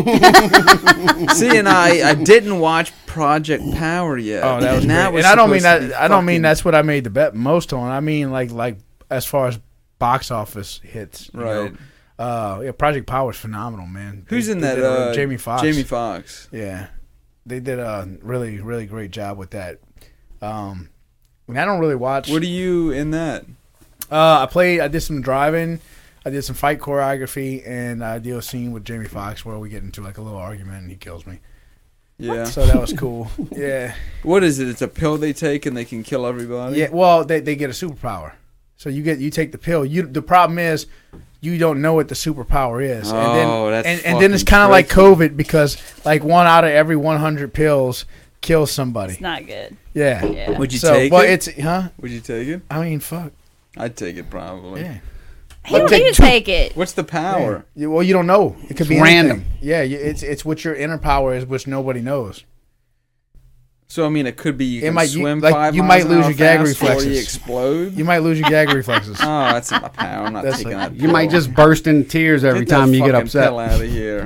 See, and I, I didn't watch Project Power yet. Oh, that was and great. that was and I don't mean supposed to that. be I don't mean fucking- that's what I made the bet most on. I mean like like as far as box office hits. you know. Right. Uh, yeah, Project Power is phenomenal, man. Who's They- in they that? did, uh, Uh, Jamie Foxx. Jamie Foxx. Yeah, they did a really really great job with that. Um, I mean, I don't really watch. What are you in that? Uh, I played. I did some driving. I did some fight choreography, and I did a scene with Jamie Foxx where we get into like a little argument, and he kills me. Yeah. So that was cool. Yeah, What is it? It's a pill they take and they can kill everybody? yeah. Well, they they get a superpower. So you get you take the pill. You the problem is you don't know what the superpower is, and then Oh, that's and, and then it's fucking kind of like tricky. COVID because like one out of every one hundred pills kills somebody. It's not good. Yeah. Yeah. Would you so, take well, it? it's huh? Would you take it? I mean, fuck. I'd take it probably. Yeah. He don't take need to two- take it. What's the power? Yeah. Well, you don't know. It could be It's anything. random. Yeah, you- it's it's what your inner power is, which nobody knows. So I mean, it could be you It can might- you- swim like, five you miles might an lose hour your gag fast, or you reflexes. explode. You might lose your gag reflexes. Oh, that's not my power. I'm not That's taking like- that. You might pill. just burst in tears every Get that time you get fucking upset. Pill out of here.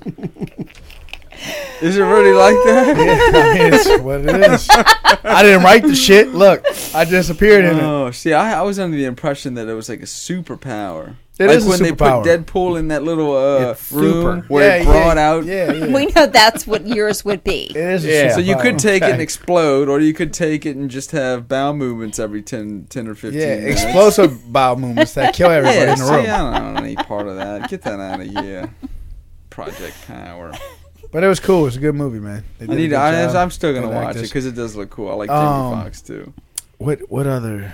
Is it really like that? Yeah, I mean, it's what it is. I didn't write the shit. Look, I just appeared in it. Oh, see, I, I was under the impression that it was like a superpower. It like is a when superpower. they put Deadpool in that little uh, It's room super. where yeah, it brought yeah, out. Yeah, yeah. We know that's what yours would be. It is. A Yeah. So you superpower. could take it and Okay. explode, or you could take it and just have bowel movements every ten, ten or fifteen Yeah, minutes. explosive bowel movements that kill everybody Yeah, in the see, room. I don't know any part of that. Get that out of here. Project Power. But it was cool. It was a good movie, man. They I did a need. good I, job. I'm still gonna Good watch it actors. because it does look cool. I like Jamie Um, Foxx too. What what other?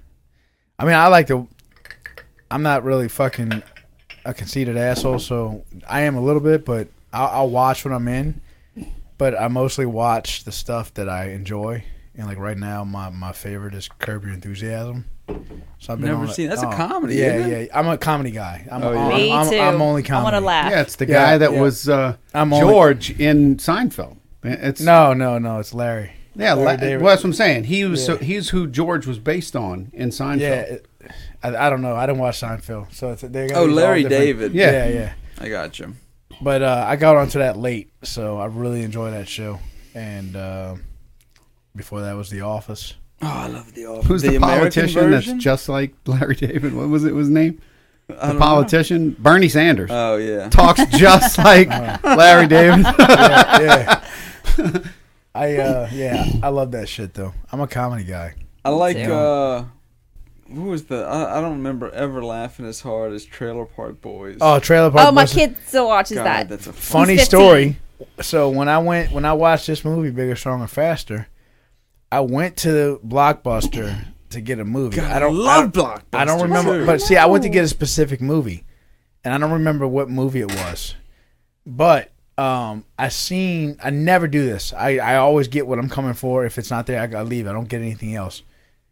I mean, I like to. I'm not really fucking a conceited asshole, so I am a little bit, but I'll, I'll watch when I'm in. But I mostly watch the stuff that I enjoy, and like right now, my, my favorite is Curb Your Enthusiasm. So I've been Never on it- seen- that's a oh, comedy, Yeah, isn't it? yeah. I'm a comedy guy. I'm, Oh, yeah. I'm, Me I'm, too. I'm only I comedy. want to laugh. Yeah, it's the Yeah, guy that yeah. was uh, I'm only- George in Seinfeld. It's No, no, no. It's Larry. yeah. Larry La- David. well, that's what I'm saying. He was Yeah. so he's who George was based on in Seinfeld. Yeah. It, I, I don't know. I didn't watch Seinfeld, so it's, they're Oh, these all Larry different- David. Yeah, Yeah. yeah. I got you. But uh, I got onto that late, so I really enjoy that show. And uh, before that was The Office. Oh, I love the Office. Who's the, American politician that's version? just like Larry David? What was it? His name? I The don't know. politician Bernie Sanders Oh yeah. talks just like Larry David. yeah, yeah. I uh, yeah, I love that shit though. I'm a comedy guy. I like. too. uh Who was the? I, I don't remember ever laughing as hard as Trailer Park Boys. Oh, Trailer Park. Oh, my Boys. kid still watches God, that. that's a Funny He's fifteen. story. So when I went when I watched this movie, Bigger, Stronger, Faster, I went to Blockbuster to get a movie. God, I don't love I, Blockbuster. I don't remember, too. but see, I went to get a specific movie, and I don't remember what movie it was. But um, I seen. I never do this. I, I always get what I'm coming for. If it's not there, I gotta leave. I don't get anything else.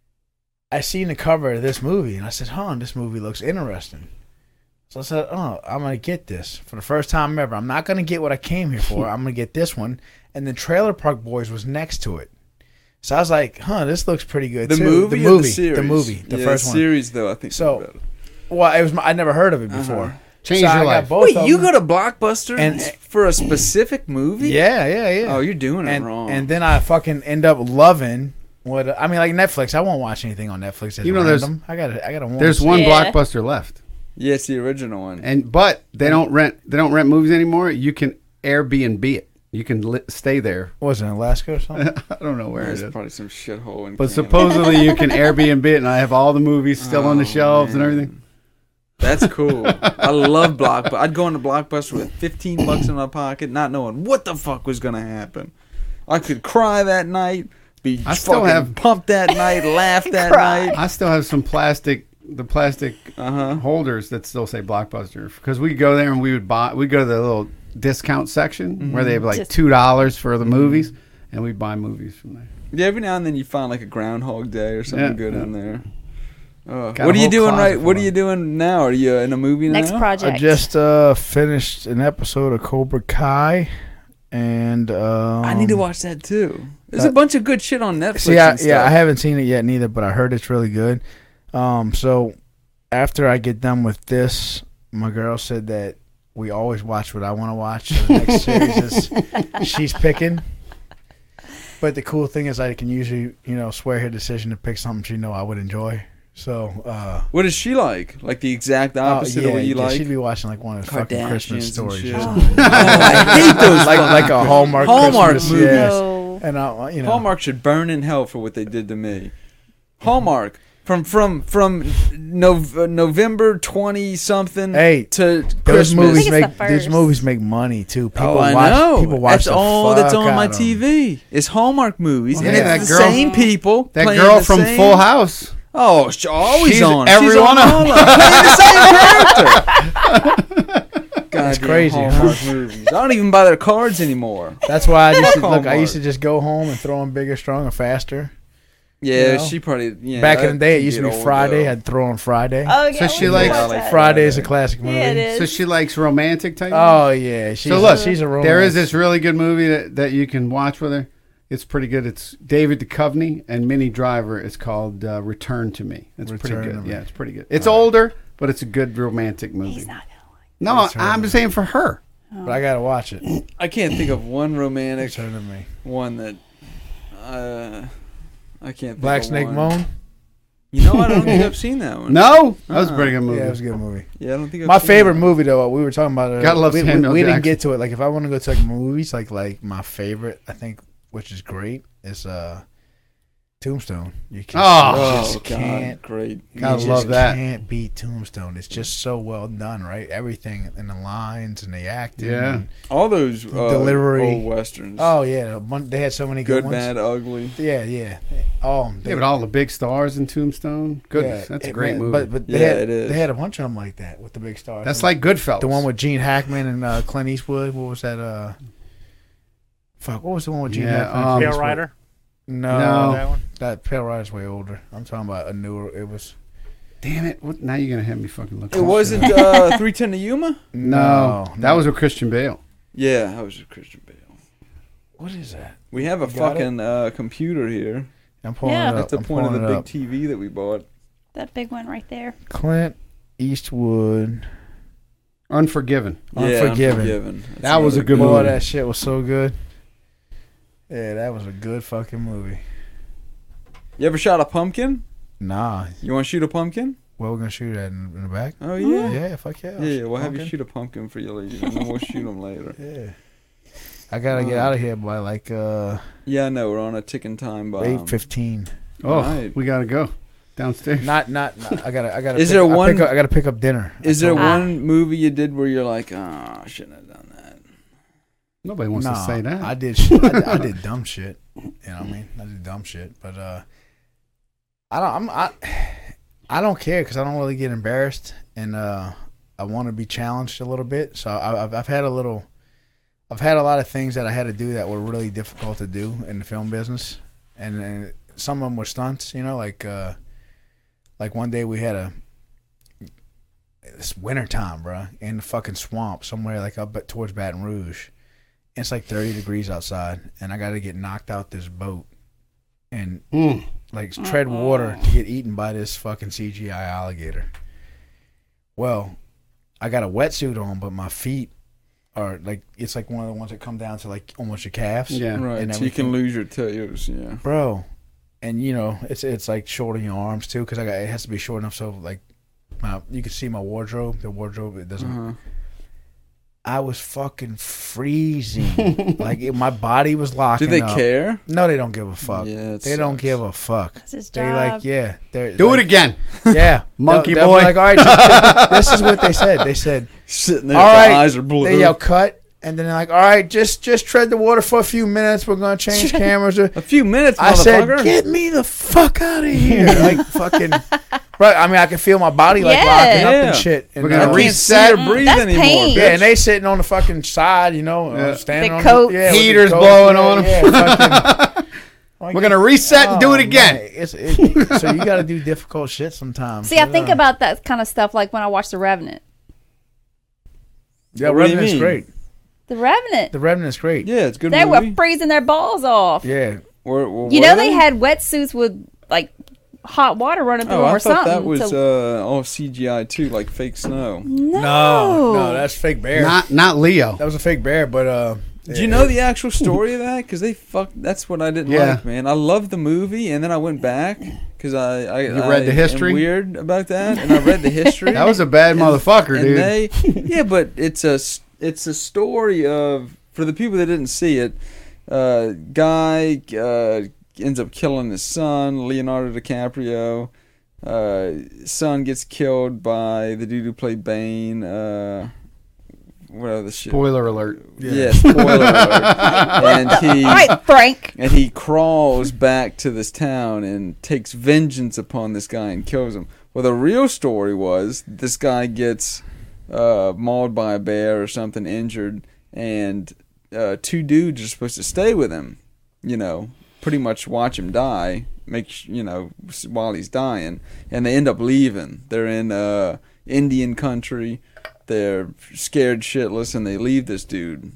I seen the cover of this movie, and I said, "Huh, this movie looks interesting." So I said, "Oh, I'm gonna get this for the first time ever. I'm not gonna get what I came here for. I'm gonna get this one." And then Trailer Park Boys was next to it. So I was like, "Huh, this looks pretty good." the too. movie, the or movie, the series, the movie, the yeah, first the one. series though. I think So- is better. Well, it was. I never heard of it before. Uh-huh. Changed So I your got life. both Wait, of you them. go to Blockbuster And- for a specific movie? Yeah, yeah, yeah. Oh, you're doing it and wrong. and then I fucking end up loving what I mean, like Netflix. I won't watch anything on Netflix. That's You know, there's- random. I got to I got to. There's one Yeah. Blockbuster left, yeah, it's the original one. and but they don't rent they don't rent movies anymore. You can Airbnb it. You can li- stay there. What was it, in Alaska or something? I don't know where There's it is. probably some shithole in But Canada. supposedly you can Airbnb it, and I have all the movies still on the Oh, shelves and man. everything. That's cool. I love Blockbuster. I'd go into Blockbuster with fifteen bucks in my pocket, not knowing what the fuck was gonna happen. I could cry that night, be I still fucking have- pumped that night, laugh that Cry. night. I still have some plastic, the plastic Uh huh. holders that still say Blockbuster, because we go there and we would buy. We go to the little discount section where they have like Just- two dollars for the movies, and we buy movies from there. Yeah, every now and then you find like a Groundhog Day or something Yeah, good yeah. in there. Oh. Got What a are you whole doing closet right? What full are you of- doing now? Are you in a movie Next now? project. I just uh, finished an episode of Cobra Kai, and um, I need to watch that too. There's uh, a bunch of good shit on Netflix. See, I, and stuff. yeah, I haven't seen it yet neither, but I heard it's really good. Um, so after I get done with this, my girl said that we always watch what I want to watch. So the next series is she's picking. But the cool thing is, I can usually, you know, sway her decision to pick something she know I would enjoy. So, uh, What is she like? Like the exact opposite oh, of what you yeah, like? she'd be watching like one of those fucking Kardashians Christmas and stories. shit. or Oh, something. I hate those. like fucking like a Hallmark Hallmark Christmas, movies. yeah. No. And I, you know, Hallmark should burn in hell for what they did to me. Hallmark from from from Nov- uh, November twenty something Hey, to those Christmas. movies I think make it's the those first. movies make money too. People oh, I watch. know. People watch That's the all that's fuck on my out of T V. It's Hallmark movies, Well, and yeah, it's that the girl- same people. That playing girl the from same- Full House. Oh, she's always She's on. every she's on one of all them. of them. Playing the same character. Goddamn crazy, Hallmark movies. I don't even buy their cards anymore. That's why I used to Fuck look. I Hallmark. used to just go home and throw them bigger, stronger, faster. Yeah, You know? she probably. Yeah, Back in that the day, it could used to get be old, Friday. though. I'd throw on Friday. Oh, yeah, So she we likes- watch that. Friday is a classic movie. Yeah, it is. So she likes romantic type. Oh yeah, she's so look, she's a romance. there is this really good movie that, that you can watch with her. It's pretty good. It's David Duchovny and Minnie Driver. It's called uh, Return to Me. It's Return pretty to good. Me. Yeah, it's pretty good. It's older, but it's a good romantic movie. He's not gonna like. No, Return I'm to just saying for her. But I gotta watch it. I can't think of one romantic Return to Me. one that. Uh, I can't. Think Black of Snake one. Moan. You know, I don't think I've seen that one. No, that was a Uh-uh. pretty good movie. Yeah, it was a good movie. Yeah, I don't think. I've My seen favorite that. movie though, we were talking about. Uh, Gotta love we, we- Samuel we didn't Jackson. get to it. Like if I want to go to like movies, like like my favorite, I think, which is great, is uh, Tombstone. You can, Oh, you Oh, just God, can't. great. You Gotta just love that. Can't beat Tombstone. It's just so well done, right? Everything in the lines and the acting. Yeah. and- All those uh, Delivery. old westerns. oh yeah, a bun- they had so many good, good, ones. bad, ugly. Yeah, yeah. Oh, they, Yeah, but all the big stars in Tombstone. Goodness, yeah, that's a it- great man, movie. But but they Yeah, had, it is. They had a bunch of them like that with the big stars. that's like Goodfellas. the one with Gene Hackman and uh, Clint Eastwood. What was that? Uh, fuck, what was the one with Gene Yeah, Hackman? um, Pale Rider. No, No. That one. that Pale Rider's way older. I'm talking about a newer. It was Damn it! What, now you're gonna have me fucking look. It wasn't uh, three ten to Yuma. No, that was with Christian Bale. Yeah, that was with Christian Bale. What is that? We have a You got it? fucking uh, computer here. I'm pulling Yeah. it up. That's the I'm point of the pulling it big up. T V that we bought. That big one right there. Clint Eastwood. Unforgiven. Yeah, Unforgiven. Unforgiven. That's That was a another good Boy, movie. that shit was so good. Yeah, that was a good fucking movie. You ever shot a pumpkin? Nah, You want to shoot a pumpkin? well, we're gonna shoot that in, in the back. Oh yeah. Yeah, fuck yeah. I'll Yeah, shoot we'll have you pumpkin. shoot a pumpkin for you later, and then we'll shoot them later. Yeah. I gotta get Oh. out of here by like uh Yeah, I know. We're on a ticking time bomb. eight fifteen. Oh, Right. we gotta go downstairs. Not, not, not. I gotta, I gotta. Is pick, there I one- Pick up, I gotta pick up dinner. Is there Ah. one movie you did where you're like, oh, I shouldn't have done that? Nobody wants Nah, to say that. I did. Shit, I, did I did dumb shit. You know what I mean? I did dumb shit, but uh, I don't. I'm. I. I don't care because I don't really get embarrassed, and uh, I want to be challenged a little bit. So I, I've, I've had a little. I've had a lot of things that I had to do that were really difficult to do in the film business, and, and some of them were stunts. You know, like uh, like one day we had a. It's wintertime, bro, in the fucking swamp somewhere like up at- towards Baton Rouge. It's like thirty degrees outside, and I got to get knocked out this boat and Mm. like tread water to get eaten by this fucking C G I alligator. Well, I got a wetsuit on, but my feet are like it's like one of the ones that come down to like almost your calves, Yeah. Right, and so you can everything. lose your toes. Yeah. bro. And you know it's it's like short on your arms too, because I got it has to be short enough so like my, you can see my wardrobe. The wardrobe it doesn't. Uh-huh. I was fucking freezing. Like it, my body was locking Do they up. care? No, they don't give a fuck. Yeah, it they don't sucks. give a fuck. That's his They job. like, yeah. they're Do like, it again. Yeah. Monkey They'll- they'll boy. be like, all right, just, this is what they said. They said, Sitting there, all with right. their eyes are blue. They yell cut, and then they're like, all right, just just tread the water for a few minutes. We're gonna change cameras. A few minutes, I said, motherfucker. get me the fuck out of here. Like fucking. Right. I mean, I can feel my body like Yeah. locking up Yeah. and shit. And, We're gonna uh, I can't see reset. or breathe That's anymore. pain. Yeah, bitch. and they sitting on the fucking side, you know, Yeah. uh, standing The on coat. The, yeah, with the Heaters coat. blowing yeah, on 'em. Yeah, fucking, like, We're gonna reset and do oh, it again. man, it's, it, so you got to do difficult shit sometimes. See, I think Yeah. about that kind of stuff like when I watch The Revenant. Yeah, What do you Revenant's mean? great. The Revenant. The Revenant's great. Yeah, it's a good They movie. were freezing their balls off. Yeah. Were- were- You were know they had wetsuits with like hot water running through Oh, them I or thought something. that was to- uh, all C G I too, like fake snow. no, No, no, that's fake bear. Not not Leo. that was a fake bear, but uh. Did you know the actual story of that? Because they fuck. That's what I didn't Yeah. like, man. I loved the movie, and then I went back because I, I You read I the history? am weird about that, and I read the history. That was a bad motherfucker, and dude. They, yeah, but it's a s- it's a story of, for the people that didn't see it, uh, guy uh, ends up killing his son, Leonardo DiCaprio. Uh, son gets killed by the dude who played Bane. Uh, what other shit? Spoiler alert. Yeah, spoiler alert. And he All right, Frank. and he crawls back to this town and takes vengeance upon this guy and kills him. Well, the real story was this guy gets uh, mauled by a bear or something, injured, and uh, two dudes are supposed to stay with him. You know, pretty much watch him die, make sh- you know while he's dying, and they end up leaving. They're in uh, Indian country. They're scared shitless, and they leave this dude.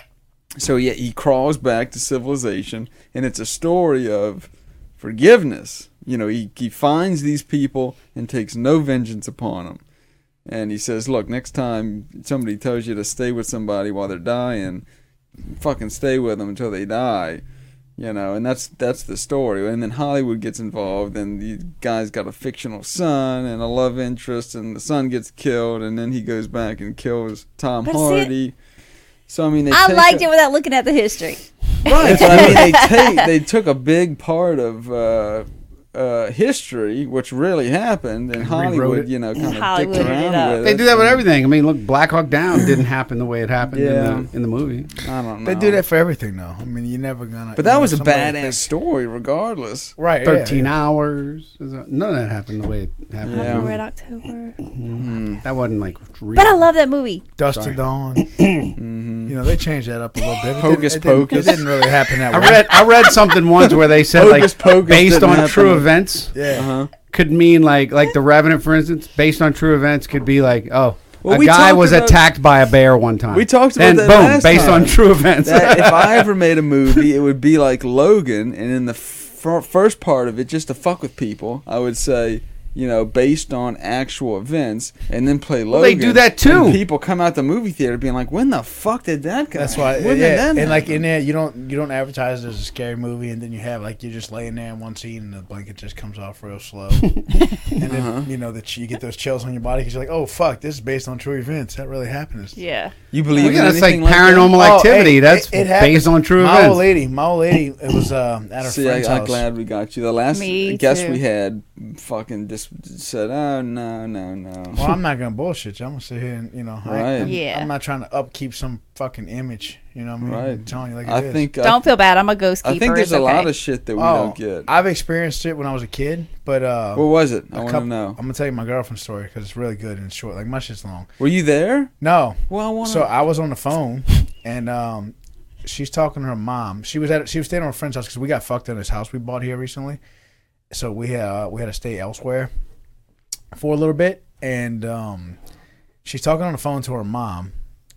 So yeah, he crawls back to civilization, and it's a story of forgiveness. You know, he, he finds these people and takes no vengeance upon them. And he says, look, next time somebody tells you to stay with somebody while they're dying, fucking stay with them until they die. You know, and that's that's the story. And then Hollywood gets involved, and the guy's got a fictional son and a love interest, and the son gets killed, and then he goes back and kills Tom But see- Hardy. So I mean, they I take liked a- it without looking at the history. Right, but I mean, they take they took a big part of uh, uh, history, which really happened, and rewrote Hollywood, it. you know, kind of Hollywooded dicked it around up. with it. They do that with everything. I mean, look, Black Hawk Down didn't happen the way it happened Yeah. in, the, in the movie. I don't know. They do that for everything, though. I mean, you're never gonna. but that you know, was a somebody badass thinks- story, regardless. Right. Thirteen yeah, hours. Is that- None of that happened the way it happened. Yeah. Red October. Mm-hmm. That wasn't like real. But I love that movie. Dust Sorry. to Dawn. Mm-hmm. You know, they changed that up a little bit. It Hocus didn't- it didn't- Pocus. It didn't really happen that I way. read I read something once where they said like Hocus Pocus based didn't on happen. true events Yeah. Uh-huh. could mean like like the Revenant, for instance, based on true events could be like, oh, Well, a we guy talked was about- attacked by a bear one time. We talked about then that boom, last based time. on true events. That if I ever made a movie, it would be like Logan, and in the f- first part of it, just to fuck with people, I would say, you know, based on actual events, and then play Logan. Well, they do that too. And people come out the movie theater being like, "When the fuck did that guy?" That's why, When did yeah. that And like happen?" in there, you don't you don't advertise it as a scary movie, and then you have like you're just laying there in one scene, and the blanket just comes off real slow, and then Uh-huh. you know that you get those chills on your body because you're like, oh fuck, this is based on true events. That really happened. Yeah. you believe Well, yeah, in that's like anything that? paranormal Oh, activity. hey, that's it- it happens. based on true my events. old lady, my old lady, it was um, at her See, I, friend's I'm house. glad we got you. The last Me guest too. we had fucking just said, "Oh no, no, no." Well, I'm not gonna bullshit you. I'm gonna sit here and you know, I, Right. I'm, Yeah. I'm not trying to upkeep some fucking image. You know what I mean? Right. I'm telling you like it I is. think I, Don't feel bad. I'm a ghost keeper. I think there's It's a lot okay. of shit that we Oh, don't get. I've experienced it when I was a kid, but uh, What was it? I a want to couple- know. I'm gonna tell you my girlfriend's story because it's really good and it's short. Like my shit's long. Were you there? No, Well, I want to. so I was on the phone and um, she's talking to her mom. She was at she was staying on a friend's house because we got fucked in this house we bought here recently. So we had uh, we had to stay elsewhere for a little bit, and um, she's talking on the phone to her mom,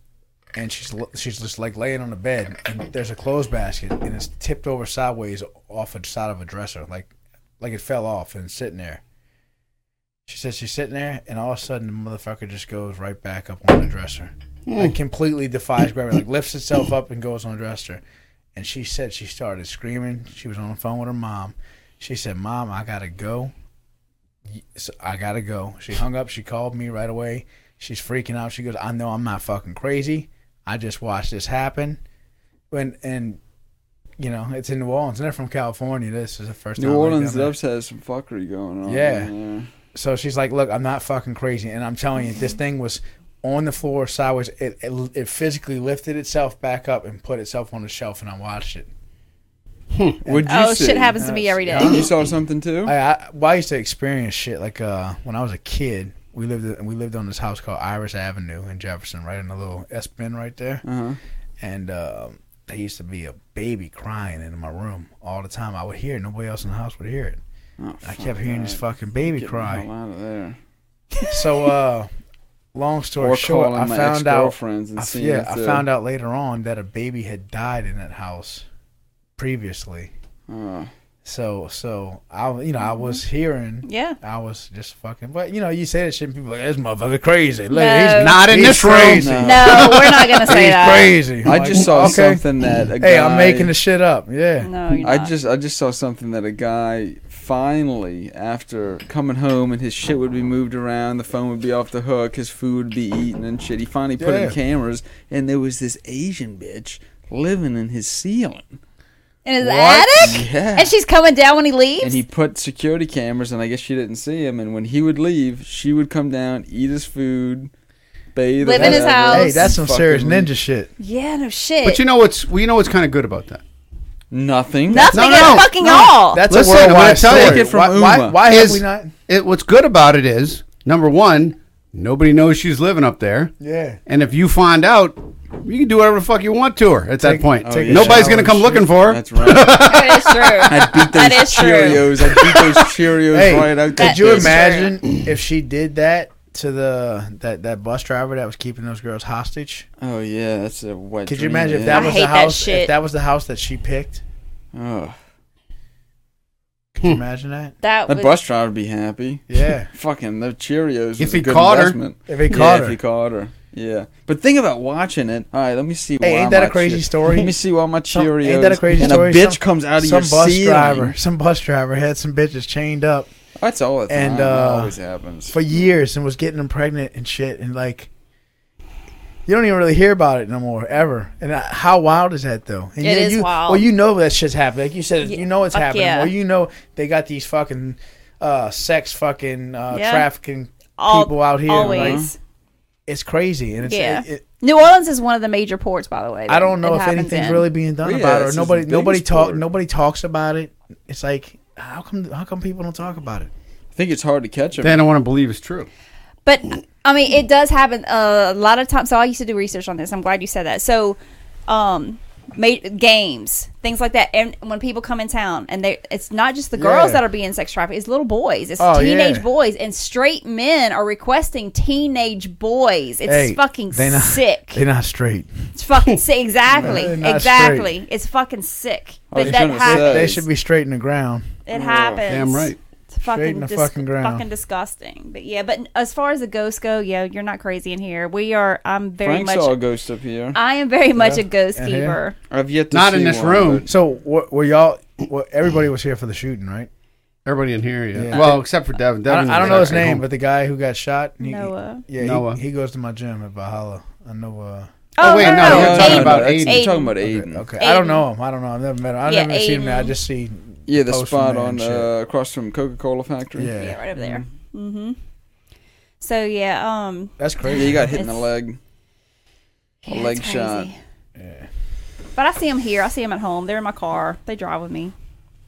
and she's l- she's just like laying on the bed, and there's a clothes basket, and it's tipped over sideways off the side of a dresser, like like it fell off and it's sitting there. She says she's sitting there, and all of a sudden the motherfucker just goes right back up on the dresser. Like completely defies gravity, like lifts itself up and goes on the dresser. And she said she started screaming. She was on the phone with her mom. She said, "Mom, I gotta go. So I gotta go." She hung up. She called me right away. She's freaking out. She goes, "I know I'm not fucking crazy. I just watched this happen. When and you know it's in New Orleans, and they're from California. This is the first time. New I've Orleans done that. does have some fuckery going on. Yeah. yeah. So she's like, "Look, I'm not fucking crazy," and I'm telling you, this thing was on the floor sideways. It, it it physically lifted itself back up and put itself on the shelf, and I watched it. What'd you Oh, see? shit happens to me every day. You saw something too? I, I, well, I used to experience shit like uh, when I was a kid. We lived we lived on this house called Iris Avenue in Jefferson, right in the little S Bend right there, Uh-huh. and um, there used to be a baby crying in my room all the time. I would hear it. Nobody else in the house would hear it. Oh, I kept hearing this fucking baby Get cry. the hell out of there. So, uh, long story Or short, calling I my found out. ex-girlfriends and I, seeing yeah, it I too. found out later on that a baby had died in that house previously. Oh. So, so I, you know, I was hearing. Yeah. I was just fucking. But you know, you say that shit, and people are like, "This motherfucker crazy." Look, No. he's Not in he's this room. crazy. No. No, we're not gonna say He's that. crazy. I'm I like, just saw okay. something that a guy. Hey, I'm making the shit up. Yeah. No, you're I not. just I just saw something that a guy finally, after coming home and his shit would be moved around, the phone would be off the hook, his food would be eaten and shit. He finally put Yeah. in cameras, and there was this Asian bitch living in his ceiling. in his What? attic, Yeah. and she's coming down when he leaves. And he put security cameras, and I guess she didn't see him. And when he would leave, she would come down, eat his food, bathe, Live in his whatever, house. Hey, that's some fucking serious leave. ninja shit. yeah, no shit. But you know what's well, you know what's kind of good about that. Nothing. Nothing No, at no, fucking no. all. That's Listen, a I'm gonna worldwide tell story. you- Take it from why, why, Uma. why have Is- we not? It what's good about it is number one, nobody knows she's living up there, Yeah. and if you find out, you can do whatever the fuck you want to her at that Take- point. Oh, yeah. Nobody's shower gonna come and looking shit. for her. That's right. That is true. I'd beat those That is true. Cheerios. I'd beat those Cheerios Hey, right out there. Could you is true. imagine if she did that to the that, that bus driver that was keeping those girls hostage? Oh yeah, that's a wet. Could you dream, imagine if yeah. that I was hate the that house? shit. If that was the house that she picked, Oh, could you imagine that? That the would, bus driver would be happy. Yeah, Fucking the Cheerios. If was he a good caught her. investment. if he Yeah, caught if her. he caught her. Yeah, but think about watching it. All right, let me see. Hey, why ain't that a my crazy Che- story? Let me see why my Some- Cheerios. ain't that a crazy and story? a bitch Some- comes out of some your bus ceiling. driver, some bus driver had some bitches chained up That's all the time. And, That uh, always happens. for years and was getting them pregnant and shit, and like, you don't even really hear about it no more ever. And uh, how wild is that though? And It you, is you, wild. Well, you know that shit's happening. Like you said, Yeah, you know it's fuck happening. yeah. Or you know they got these fucking uh, sex fucking uh, Yeah. trafficking All- people out here. always. Like, it's crazy, and it's Yeah. it, it, New Orleans is one of the major ports, by the way. I that don't know it if happens anything's in. really being done Yeah, about it, or it's nobody his nobody biggest talk port. nobody talks about it. It's like how come how come people don't talk about it? I think it's hard to catch them. They don't want to believe it's true. But I mean, it does happen uh, a lot of times. So I used to do research on this. I'm glad you said that. So, um, ma- games, things like that, and when people come in town, and they, it's not just the girls Yeah. that are being sex trafficked; it's little boys, it's Oh, teenage yeah. boys, and straight men are requesting teenage boys. It's Hey, fucking they not- sick. They're not straight. It's fucking sick. Exactly, They're not exactly. It's fucking sick. Oh, But you that shouldn't have said happens. They should be straight in the ground. It happens. Damn right. It's Straight fucking in the dis- fucking ground. fucking disgusting. But yeah, but as far as the ghosts go, yeah, you're not crazy in here. We are. I'm very Frank much. saw a ghost up here. I am very much Yeah. a ghost Yeah. keeper. I've yet to Not see in this one, room. but- So were, were y'all? Well, everybody was here for the shooting, right? Everybody in here, yeah. Yeah. Well, except for Devin. I Devin don't, I don't was know his actually name, home. but the guy who got shot. He, Noah. Yeah, Noah. He, he goes to my gym at Valhalla. I know. Uh, Oh, wait, no, no, you're no, talking Aiden. about that's- Aiden. You're talking about okay, Aiden. okay. I don't Aiden. know him. I don't know. I've never met him. I've Yeah, never seen him. there. I Aiden. just see. Yeah, the posts from spot there on and shit. uh, across from Coca-Cola factory. Yeah. Yeah, right over there. Mm-hmm. So yeah, um, That's Yeah, crazy. you got hit in the It's- leg. A yeah, leg it's shot. crazy. Yeah. But I see them here. I see them at home. They're in my car. They drive with me.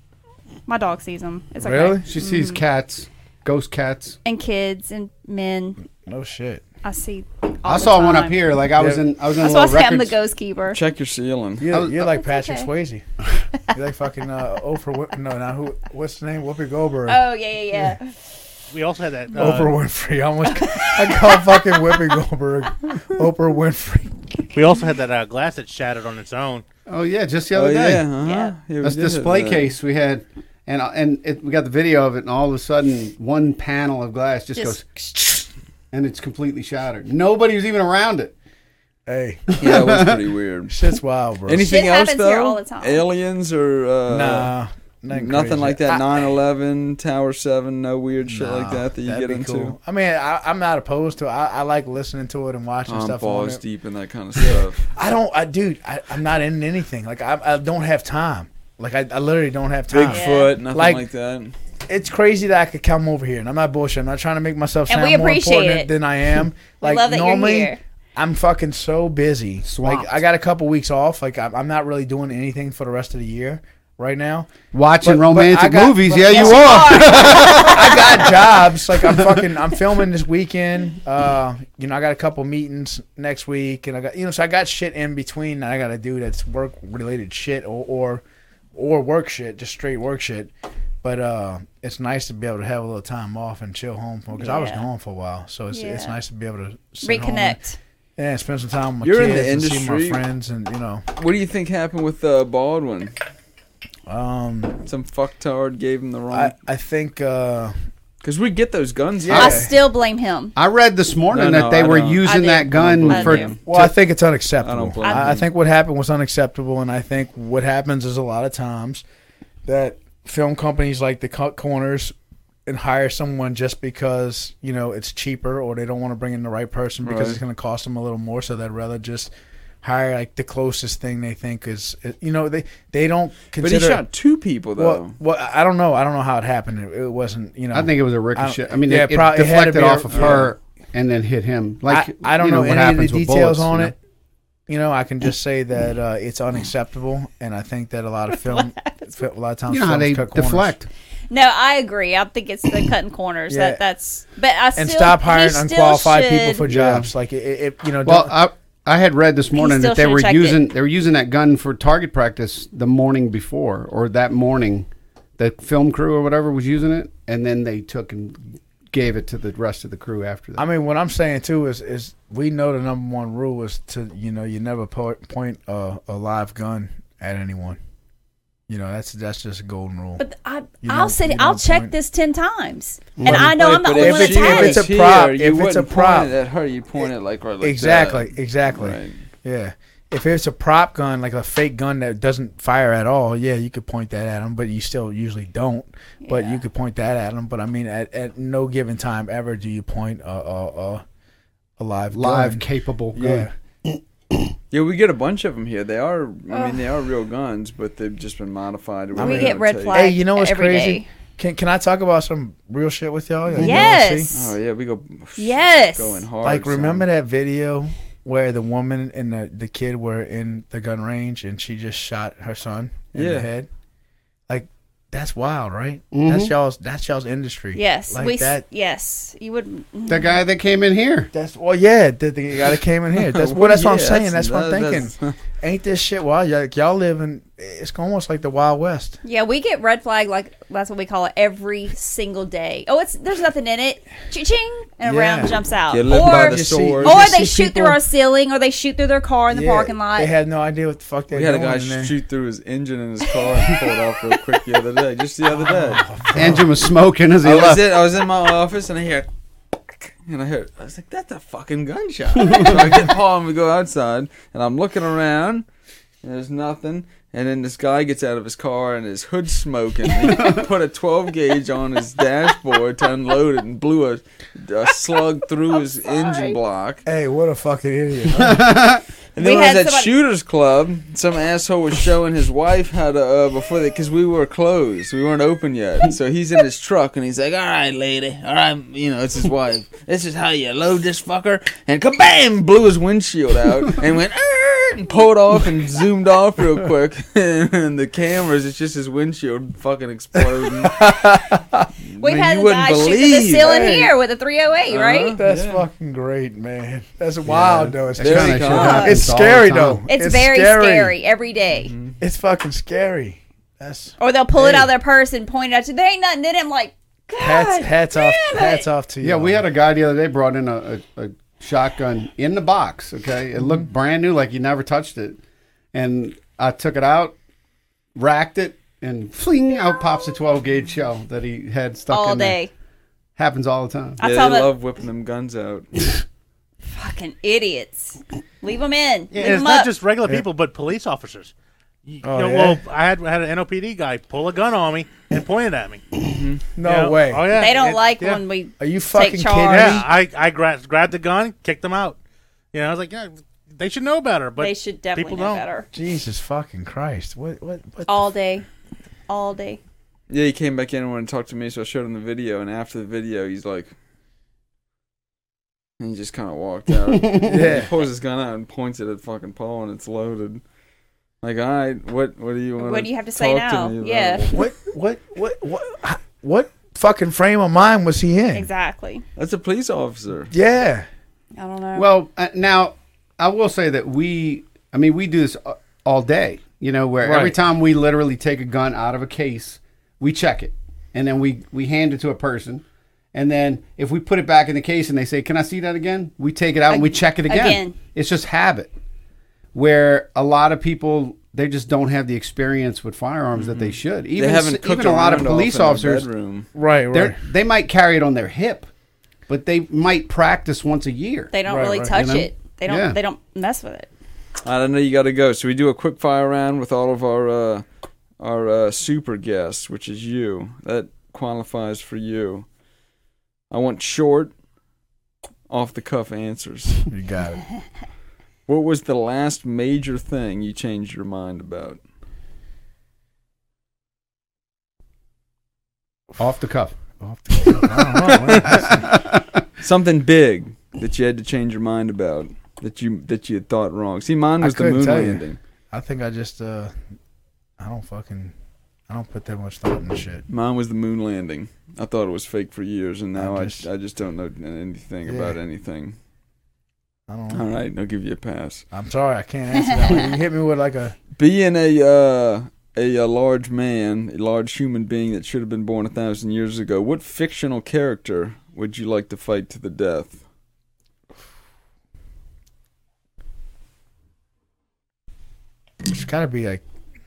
My dog sees them. It's okay. Really? She sees cats, ghost cats. And kids and men. No shit. I see. I all saw the one up time. here. Like I was Yeah. in, I was in a That's why I little say I'm the records. ghost keeper. Check your ceiling. You're, I was- you're like It's Patrick okay. Swayze. You're like fucking uh, Oprah. Win- no, now who? What's the name? Whoopi Goldberg. Oh yeah, yeah, yeah. We also had that. Uh, Oprah Winfrey. I almost I call fucking Whoopi Goldberg Oprah Winfrey. we also had that uh, glass that shattered on its own. Oh yeah, just the Oh other day. yeah, uh-huh. Yeah. we This did display that. case we had, and and it, we got the video of it, and all of a sudden, one panel of glass just, Just goes, and it's completely shattered. Nobody was even around it. Hey, Yeah, it was pretty weird. shit's wild, bro. Anything Shit else happens though? here all the time. Aliens or uh, Nah. nothing, Nothing crazy. like that. I- nine eleven, Tower Seven, no weird shit like Nah, that that you that'd get be into. cool. I mean, I, I'm not opposed to it. I, I like listening to it and watching I'm stuff on balls it. deep in that kind of stuff. I don't, I dude, I, I'm not in anything. Like I, I don't have time. Like I, I literally don't have time. Bigfoot, nothing Like- like that. It's crazy that I could come over here, and I'm not bullshitting. I'm not trying to make myself And sound we more appreciate important it. than I am. We Like love that normally, you're here. I'm fucking so busy. Swamped. Like I got a couple weeks off. Like I'm, I'm not really doing anything for the rest of the year right now. Watching But- but romantic I got- movies. but- Yeah, Yes, you you are. I got jobs. Like I'm fucking. I'm filming this weekend. Uh, you know, I got a couple meetings next week, and I got you know, so I got shit in between that I got to do that's work related shit or, or or work shit, just straight work shit. But uh, it's nice to be able to have a little time off and chill home for because I was Yeah. gone for a while, so it's it's Yeah. nice to be able to sit home and- Reconnect. yeah, spend some time with my You're in kids the and see industry. my friends, and you know, What do you think happened with uh, Baldwin? um, Some fucktard gave him the wrong. I I think. Uh, Because we get those guns. Yeah. Yeah. I still blame him. I read this morning No, that no, they I were don't. using I that do. gun I for. do. Well, I think it's unacceptable. I don't blame I, I him. think what happened was unacceptable, and I think what happens is a lot of times that film companies like to cut corners and hire someone just because you know it's cheaper, or they don't want to bring in the right person because Right. it's going to cost them a little more, so they'd rather just hire like the closest thing they think is, you know, they they don't But consider. he shot two people though. well, well, I don't know. I don't know how it happened. It, it wasn't, you know. I think it was a ricochet. I, mean, yeah, it, it prob- it had to deflected be a- off of her and then hit him. Like I, I don't you know, what any of the happens with details bullets, on you know? it. You know, I can just say that uh, it's unacceptable, and I think that a lot of film, a lot of times, You know how films they cut corners. deflect. No, I agree. I think it's the cutting corners. Yeah. That that's. But I still and stop hiring he still unqualified people should- for jobs. Like it, it, you know. Well, don't- I I had read this morning still that they should've were checked using it. they were using that gun for target practice the morning before, or that morning, the film crew or whatever was using it, and then they took and gave it to the rest of the crew after that. I mean, what I'm saying too is, is we know the number one rule is to, you know, you never po- point a, a live gun at anyone. You know, that's that's just a golden rule. But I, You I'll don't- sit. you I'll don't check point- this ten times, and But- I know I'm the But only if one it's- that's she had if it. it's a was prop- here, if you it's a wouldn't prop- point it at her. You point it like right like exactly, that. exactly. Right. Yeah. If it's a prop gun, like a fake gun that doesn't fire at all, yeah, you could point that at them, but you still usually don't. But Yeah. you could point that at them. But I mean, at, at no given time ever do you point a a, a, a live Live gun. capable gun. Yeah. Yeah, we get a bunch of them here. They are, I mean, they are real guns, but they've just been modified. or We whatever get it red takes. flag Hey, you know what's every crazy? day. Can Can I talk about some real shit with y'all? Like, you wanna Yes. see? Oh yeah, we go. Yes. Going hard. Like, son. remember that video where the woman and the, the kid were in the gun range and she just shot her son in Yeah. the head? Like, that's wild, right? Mhm. That's y'all's that's y'all's industry. Yes, like we. s- that. Yes, you would. The guy that came in here. That's well, yeah. The, the guy that came in here. That's well, that's what I'm Yeah, saying. That's, what I'm that- thinking. that's- Ain't this shit wild? Like, y'all live in. It's almost like the Wild West. Yeah, we get red flag like that's what we call it every single day. Oh, it's there's nothing in it. Ching ching, and a Yeah. round jumps out. You live by Or the You see- sword. you or see they shoot through people- our ceiling, or they shoot through their car in the Yeah, parking lot. They had no idea what the fuck they We were had a doing guy in there. shoot through his engine in his car and pull it off real quick the other day. Just the other day. Engine was smoking as he I was left. in, I was in my office and I hear, and I heard, I was like, that's a fucking gunshot. So I get Paul and we go outside, and I'm looking around, and there's nothing. And then this guy gets out of his car and his hood's smoking. He put a twelve gauge on his dashboard to unload it and blew a, a slug through his engine block. Hey, what a fucking idiot! And then We when I was had at somebody- Shooters Club, some asshole was showing his wife how to, uh, before they, because we were closed. We weren't open yet. So he's in his truck and he's like, all right, lady. All right. You know, it's his wife. This is how you load this fucker. And kabam! Blew his windshield out and went, "Arr!" and pulled off and zoomed off real quick. And the cameras, it's just his windshield fucking exploding. We've Man, had you a wouldn't guy shoot through the believe. ceiling Hey. here with a three oh eight, Uh-huh. right? That's Yeah. fucking great, man. That's wild, though. It's That Very kind of shit calm. happens It's all the scary time. though. It's, very scary. every day. It's fucking scary. That's Or they'll pull it Hey. out of their purse and point it at you. There ain't nothing in it. I'm like, God, hats hats off damn it. hats off to you. Yeah, we had a guy the other day brought in a, a, a shotgun in the box. Okay, it looked brand new, like he never touched it. And I took it out, racked it, and fling out pops a twelve gauge shell that he had stuck all in there. day. Happens all the time. I Yeah, tell they them, love whipping them guns out. fucking idiots. Leave them in. Yeah, Leave it's them not up. just regular people, but police officers. You Oh, know, yeah? well, I had I had an N O P D guy pull a gun on me and pointed at me. No You know? way. Oh yeah. They don't It- like yeah. when we Are you fucking kidding charge. me? Yeah, I I grabbed grabbed the gun, kicked them out. You know, I was like, yeah, they should know better, but they should definitely people know don't. better. Jesus fucking Christ! What? What? What? the All f- day, all day. Yeah, he came back in and wanted to talk to me, so I showed him the video, and after the video, he's like, and he just kind of walked out. Yeah. He pulls his gun out and points it at fucking Paul, and it's loaded. Like, all right, what what do you want? What do you have to say now? Yeah. What? What? What? What? What fucking frame of mind was he in? Exactly. That's a police officer. Yeah. I don't know. Well, uh, now I will say that we, I mean, we do this a- all day. You know, where every Right. time we literally take a gun out of a case, we check it, and then we we hand it to a person, and then if we put it back in the case and they say, "Can I see that again?" We take it out and we check it again. Again. It's just habit. Where a lot of people, they just don't have the experience with firearms that they should. Even They haven't s- cooked even a lot of around off police in their officers, bedroom. Right. Right. they're- they might carry it on their hip, but they might practice once a year. they don't Right, really right. touch You know? it. They don't. Yeah. They don't mess with it. I don't know. You got to go. So we do a quick fire round with all of our uh, our uh, super guests, which is you. That qualifies for you. I want short, off the cuff answers. You got it. What was the last major thing you changed your mind about? Off the cuff. Off the cuff. I don't know, man. That's- Something big that you had to change your mind about that you that you had thought wrong. See, mine I was the couldn't moon tell you. landing. I think I just uh, I don't fucking, I don't put that much thought into shit. Mine was the moon landing. I thought it was fake for years, and now I I just- I just don't know anything Yeah. about anything. I don't know. All right, I'll give you a pass. I'm sorry, I can't answer that. One. You hit me with like a Being a uh, a, a large man, a large human being that should have been born a thousand years ago, what fictional character would you like to fight to the death? It's got to be like,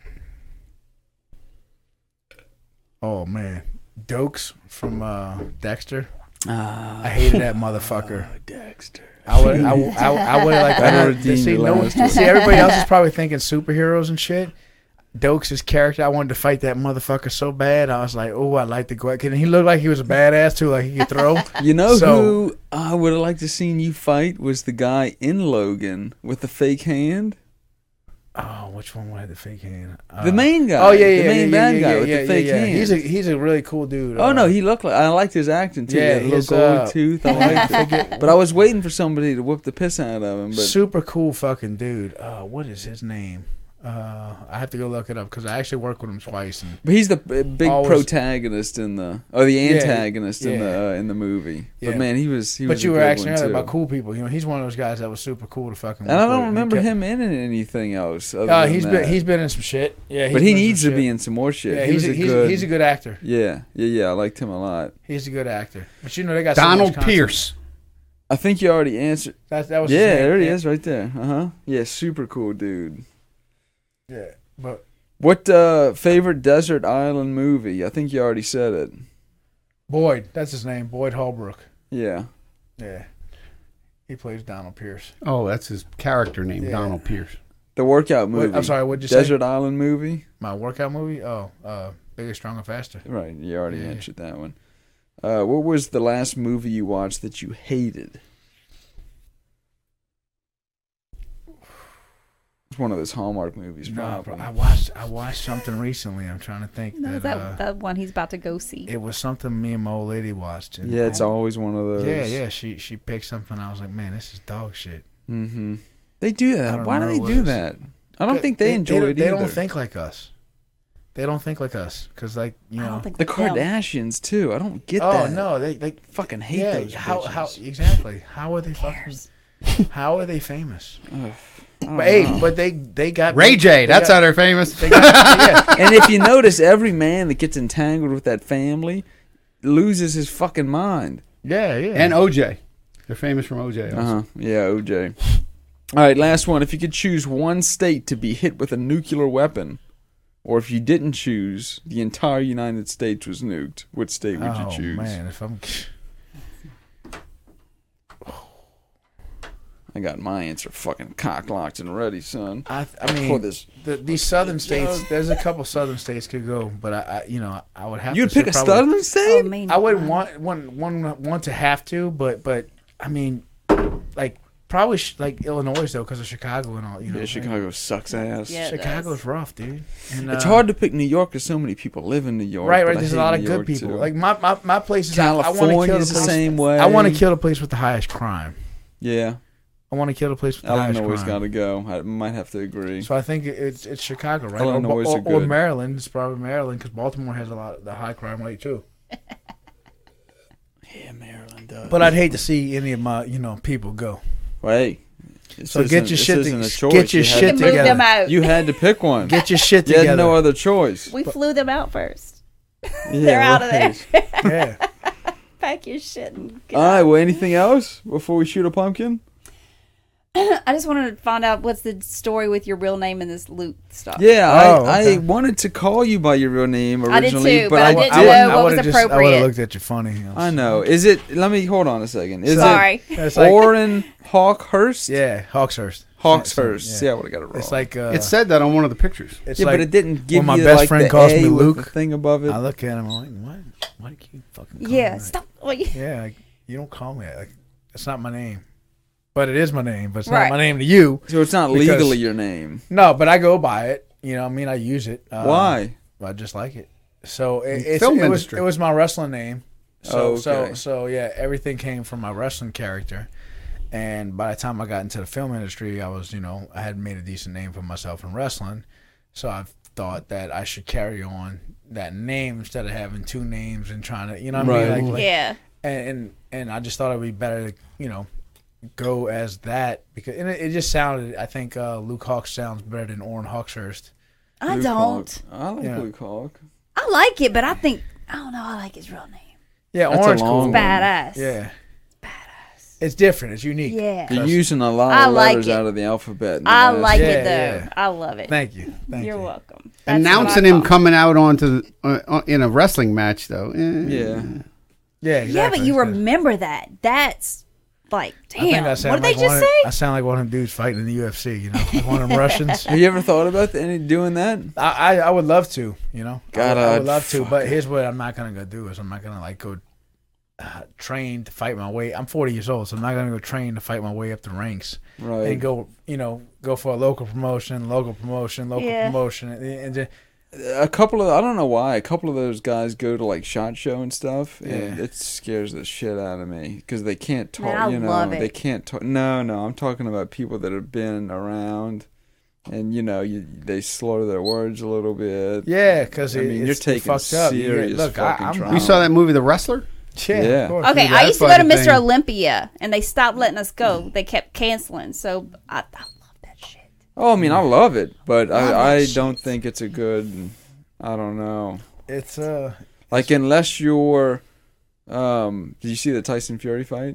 oh man, Dokes from uh, Dexter. Ah, I hated that motherfucker. Dexter. I would, I, would- I, would- I would like. That'll I, redeem see, your no, last one. see, everybody else is probably thinking superheroes and shit. Dokes' character, I wanted to fight that motherfucker so bad. I was like, oh, I'd like to go. And he looked like he was a badass too, like he could throw. You know So- who I would have liked to seen you fight was the guy in Logan with the fake hand. Oh, which one had the fake hand? Uh, The main guy. Oh yeah, yeah, the main yeah, bad yeah, guy yeah, with yeah, the fake yeah, yeah. hand. He's a he's a really cool dude. Oh uh, no, he looked like I liked his acting too. Yeah, Yeah, little his, gold uh, tooth. I liked it. But I was waiting for somebody to whoop the piss out of him. But super cool fucking dude. Uh, what is his name? Uh, I have to go look it up because I actually worked with him twice. And But he's the b- big Always- protagonist in the, or the Yeah, antagonist in the yeah. uh, in the movie. Yeah. But man, he was. He was but you a were good asking one, earlier too. about cool people. You know, he's one of those guys that was super cool to fucking. And I work don't with. remember He kept- him in anything else. Other Uh, than he's that. been he's been in some shit. Yeah, he's but he been in needs some to be shit. in some more shit. Yeah, he he's was a, a he's, good. he's a good actor. Yeah, yeah, yeah. I liked him a lot. He's a good actor. But you know they got so Donald much content. Pierce. I think you already answered. That that was Yeah, his name. there he yeah. is, right there. Uh huh. Yeah, super cool dude. Yeah, but What uh, favorite desert island movie? I think you already said it. Boyd, that's his name, Boyd Holbrook. Yeah. Yeah, he plays Donald Pierce. Oh, that's his character name, Yeah. Donald Pierce. The workout What- movie. I'm sorry, what'd you say? Desert Island movie. My workout movie? Oh, uh, Bigger, Stronger, Faster. Right, you already Yeah. answered that one. Uh, what was the last movie you watched that you hated? It's one of those Hallmark movies, No, probably. bro, I watched I watched something recently. I'm trying to think No, that, that uh, that one he's about to go see. it was something me and my old lady watched. And yeah, it's always one of those. yeah, yeah. She she picked something. I was like, man, this is dog shit. Mm-hmm. They do I that. don't Why do know they what do it is. that? I don't think they, enjoy they, it They either. don't think like us. They don't think like us because, like, you I know. don't think the like them. Kardashians too. I don't get oh that. no, they they Fucking hate yeah. those. How bitches. how exactly? How are they fucking? How are they famous? Ugh, I don't But hey, know. but they they got Ray J, they that's got, how they're famous. they got, yeah. And if you notice, every man that gets entangled with that family loses his fucking mind. Yeah, yeah. And O J. They're famous from O J. also. Uh huh. Yeah, O J. All right, last one. If you could choose one state to be hit with a nuclear weapon, or if you didn't choose, the entire United States was nuked, what state would oh you choose? man, if I'm I got my answer fucking cock locked and ready, son. I, I For mean, this, the, these southern states. There's a couple southern states could go, but I, I you know, I would have. you'd to pick say a probably- southern Oh, state? mean, I wouldn't want one one want to have to, but but I mean, like probably sh- like Illinois though, because of Chicago and all. You know, Yeah, Chicago sucks ass. Yeah. it Chicago's does. rough, dude. And, It's uh, hard to pick New York because so many people live in New York. Right, but right. I There's a hate lot of New good York, people. too. Like my my, my place is I, I want to kill the California's the place. same way. I want to kill the place with the highest crime. Yeah, I want to kill the place with the highest Illinois crime. got to go. I might have to agree. So I think it- it's it's Chicago, right? Or, Illinois is or, a or good- Maryland. It's probably Maryland because Baltimore has a lot of the high crime rate too. Yeah, Maryland does. But I'd hate to see any of my you know people go. Well, hey, this So get isn't- your this shit isn't to- a choice. get your You had shit You can to- move together. them out. You had to pick one. Get your shit You together. had no other choice. we flew them out first. Yeah, They're out of there. right. Yeah. Pack your shit and get All right. Well, anything else before we shoot a pumpkin? I just wanted to find out what's the story with your real name and this Luke stuff. Yeah, Oh, I, okay. I wanted to call you by your real name I did originally, too, but but I, I didn't didn't. know what would've was just- I would appropriate. have looked at you funny. I know. Is it? Let me hold on a second. Is Sorry. It's it like Orrin Hawkhurst? yeah, Hawkshurst. Hawkshurst. Yeah. See, I would have got it wrong. It's like uh, It said that on one of the pictures. it's yeah, like but it didn't give when my you best like friend the calls A me with Luke, the thing above it. I look at him. I'm like, what? Why do you keep fucking? Calling Yeah, me that? stop. Well, you- Yeah, like, you don't call me that. Like, it's not my name, but it is my name. But it's Right. not my name to you. So it's not Because- legally your name. No, but I go by it. You know, I mean, I use it. Uh, Why? I just like it. So it, In it's, film it was industry. it was my wrestling name. So Oh, so okay. so yeah, everything came from my wrestling character. And by the time I got into the film industry, I was, you know, I had made a decent name for myself in wrestling. So I thought that I should carry on that name instead of having two names and trying to, you know what I Right. mean? Like, like, yeah. and, and and I just thought it'd be better to, you know, go as that because and it, it just sounded. I think uh, Luke Hawk sounds better than Orrin Hawkshurst. I Luke don't. Hawk. I like Yeah. Luke Hawk. I like it, but I think I don't know. I like his real name. Yeah, That's a Orrin's long cool. one. Badass. Yeah, it's different. It's unique. Yeah. You're using a lot I of like letters it. out of the alphabet. in I the last- like Yeah, it though. yeah. I love it. Thank you. Thank You're you. welcome. That's Announcing what I him thought. coming out onto the, uh, uh, in a wrestling match though. eh. Yeah. Yeah, exactly. Yeah, but you Yeah. remember that. That's like, I think damn. I What sound did like they just one of, say? I sound like one of them dudes fighting in the U F C. You know, like one of them Russians. Have you ever thought about any doing that? I, I I would love to. You know, God, I, would, I I'd would love to. fuck But it. here's what I'm not gonna go do is I'm not gonna like go uh, train to fight my way. I'm forty years old, so I'm not gonna go train to fight my way up the ranks Right. and go. You know, go for a local promotion, local promotion, local Yeah. promotion, and, and just, A couple of I don't know why a couple of those guys go to like SHOT Show and stuff, and Yeah. it scares the shit out of me because they can't talk. Man, I you know, love it. they can't talk. No, no, I'm talking about people that have been around, and you know, you they slaughter their words a little bit. yeah, because I it, mean, it's you're taking fucked up. You get- serious look, I, fucking I'm, trauma. You saw that movie, The Wrestler? Yeah, Yeah. of course. Okay, Dude, I that used to go to fucking Mister thing- Olympia, and they stopped letting us go. They kept canceling. So I, I love that shit. Oh, I mean, I love it, but Love that I, I shit. don't think it's a good. I don't know. It's uh, Like unless you're, um, did you see the Tyson Fury fight?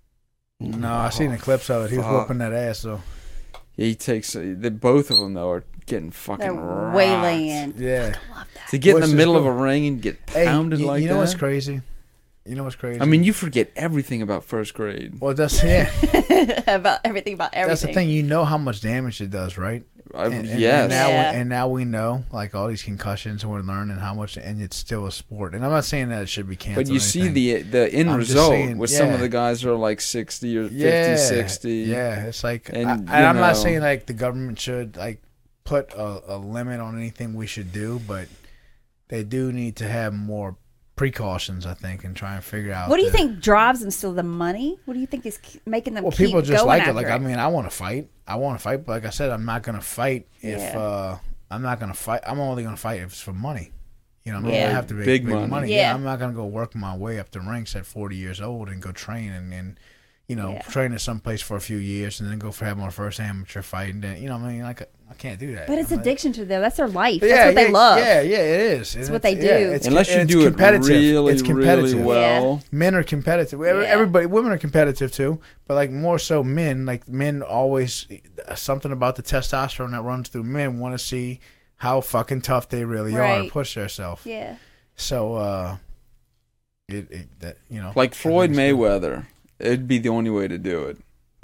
no, I seen the clips of it. He was Fuck. whooping that ass. So He takes the both of them though are getting fucking They're rocked. waylaying. yeah. I love that. To get in What's the this middle of a called? ring and get Hey, pounded you, like you know that. what's crazy? You know what's crazy? I mean, you forget everything about first grade. well, that's yeah. about everything about everything. That's the thing. You know how much damage it does, right? I, And, and, yes. And now, Yeah. we, and now we know, like all these concussions, and we're learning how much, and it's still a sport. And I'm not saying that it should be canceled. But you or see anything. the the end I'm just result saying, with some yeah. of the guys who are like sixty or fifty, yeah, sixty. Yeah, it's like, And, I, and you I'm know- not saying like the government should like put a, a limit on anything we should do, but they do need to have more precautions, I think, and try and figure out. What do you the- think drives them still? The money? What do you think is ke- making them Well, keep people just going like it. after Like, it? I mean, I want to fight. I want to fight, but like I said, I'm not going to fight if Yeah. uh, I'm not going to fight. I'm only going to fight if it's for money. You know, what I mean, Yeah. I have to be Big big, money. money. Yeah. Yeah. I'm not going to go work my way up the ranks at forty years old and go train and, and you know, Yeah. train at some place for a few years and then go for have my first amateur fight. And then, you know, what I mean, like I can't do that. but it's I'm like- addiction to them. That's their life. Yeah, That's what they yeah, love. Yeah, yeah, it is. That's And what they it's- yeah, do. it's- Unless you and do it's it competitive. really, it's really competitive. well. Men are competitive. Every- Yeah. Everybody, women are competitive too, but like more so men. Like men always something about the testosterone that runs through men want to see how fucking tough they really are and Right. push themselves. Yeah. So, uh, it, it that you know, Like I Floyd think it's good. Mayweather, it'd be the only way to do it.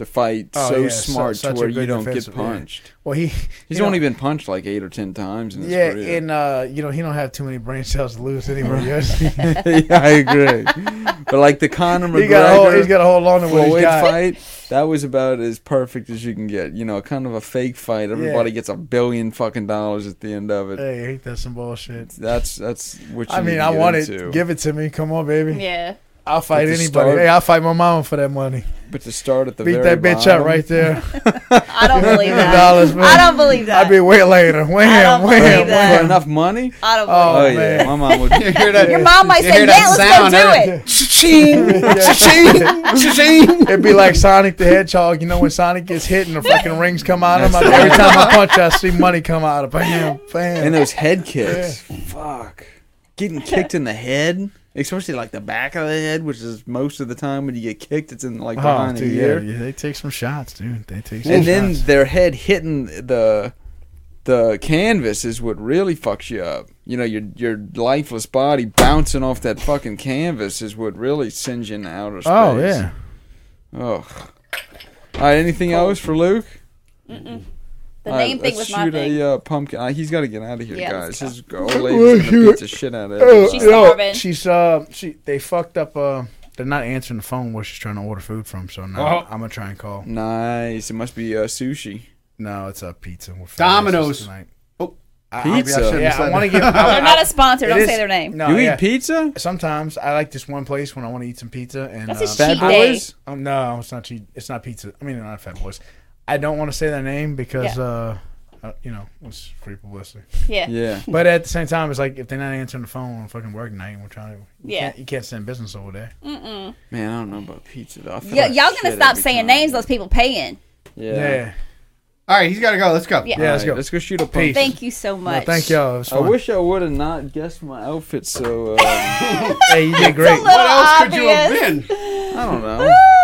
to fight Oh, so yeah, smart su- such to a where you good don't get defensive- yeah. punched. Well, he He's you only know, been punched like eight or ten times in his yeah, career. and uh, you know he don't have too many brain cells to lose anymore. Yes. Yeah, I agree. But like the Conor he got to hold, he's McGregor got to hold on to what he's Floyd got. fight, that was about as perfect as you can get. You know, kind of a fake fight. Everybody Yeah. gets a billion fucking dollars at the end of it. Hey, ain't that some bullshit? That's that's what you I mean, need to I get want into. it. Give it to me. Come on, baby. Yeah. I'll fight to anybody. start- Hey, I'll fight my mama for that money. But to start at the Beat very that bitch bottom, up right there. I don't believe that. Dollars, man. I don't believe that. I'd be way later. Wham, don't wham, believe for that. wham. enough money. I don't Oh, believe Oh, that. yeah, man. my mom would. You hear that? Your mom might You say, hear yeah, that let's sound, go do huh? it. Cha-ching, cha-ching, cha-ching. It'd be like Sonic the Hedgehog. You know when Sonic gets hit and the fucking rings come out of him? Every time I punch, I see money come out of him. Bam, bam. And those head kicks. Fuck. Getting kicked in the head, especially like the back of the head, which is most of the time when you get kicked, it's in like Oh, behind dude, the yeah, ear. yeah, they take some shots, dude. They take some And then shots. their head hitting the the canvas is what really fucks you up. You know, your your lifeless body bouncing off that fucking canvas is what really sends you into outer space. Oh, yeah. Oh. All right, anything else for Luke? The All right, name thing let's was my shoot thing. a uh, pumpkin. Uh, he's got to get out of here, Yeah, guys. let's His old lady's gonna beat the shit out of Oh, it. She's yo, starving. she's uh, she they fucked up. Uh, they're not answering the phone where she's trying to order food from. So now Oh. I'm gonna try and call. Nice. It must be uh, sushi. No, it's a pizza. We're Domino's. tonight. Oh, I, Pizza. maybe I shouldn't Yeah, have said I want to that. give. They're not a sponsor. It Don't is- say their name. No, you yeah. eat pizza? Sometimes I like this one place when I want to eat some pizza. And That's a uh, Bad cheat day. Boys? Oh, no, it's not cheap. It's not pizza. I mean, not Fat Boys. I don't want to say their name because, Yeah. uh, uh, you know, it's free publicity. Yeah. Yeah. But at the same time, it's like if they're not answering the phone on fucking work night, we're trying to. You Yeah. Can't, you can't send business over there. Mm-mm. Man, I don't know about pizza though. I feel Y- like y'all shit gonna stop every saying time. names. Those people paying. Yeah. Yeah. All right, he's got to go. Let's go. Yeah. Yeah, let's All right, go. Let's go shoot a Peace. pumpkin. Thank you so No, much. thank y'all. It was I fun. wish I would have not guessed my outfit so. Uh, Hey, you did great. little What else could you have obvious. been? I don't know.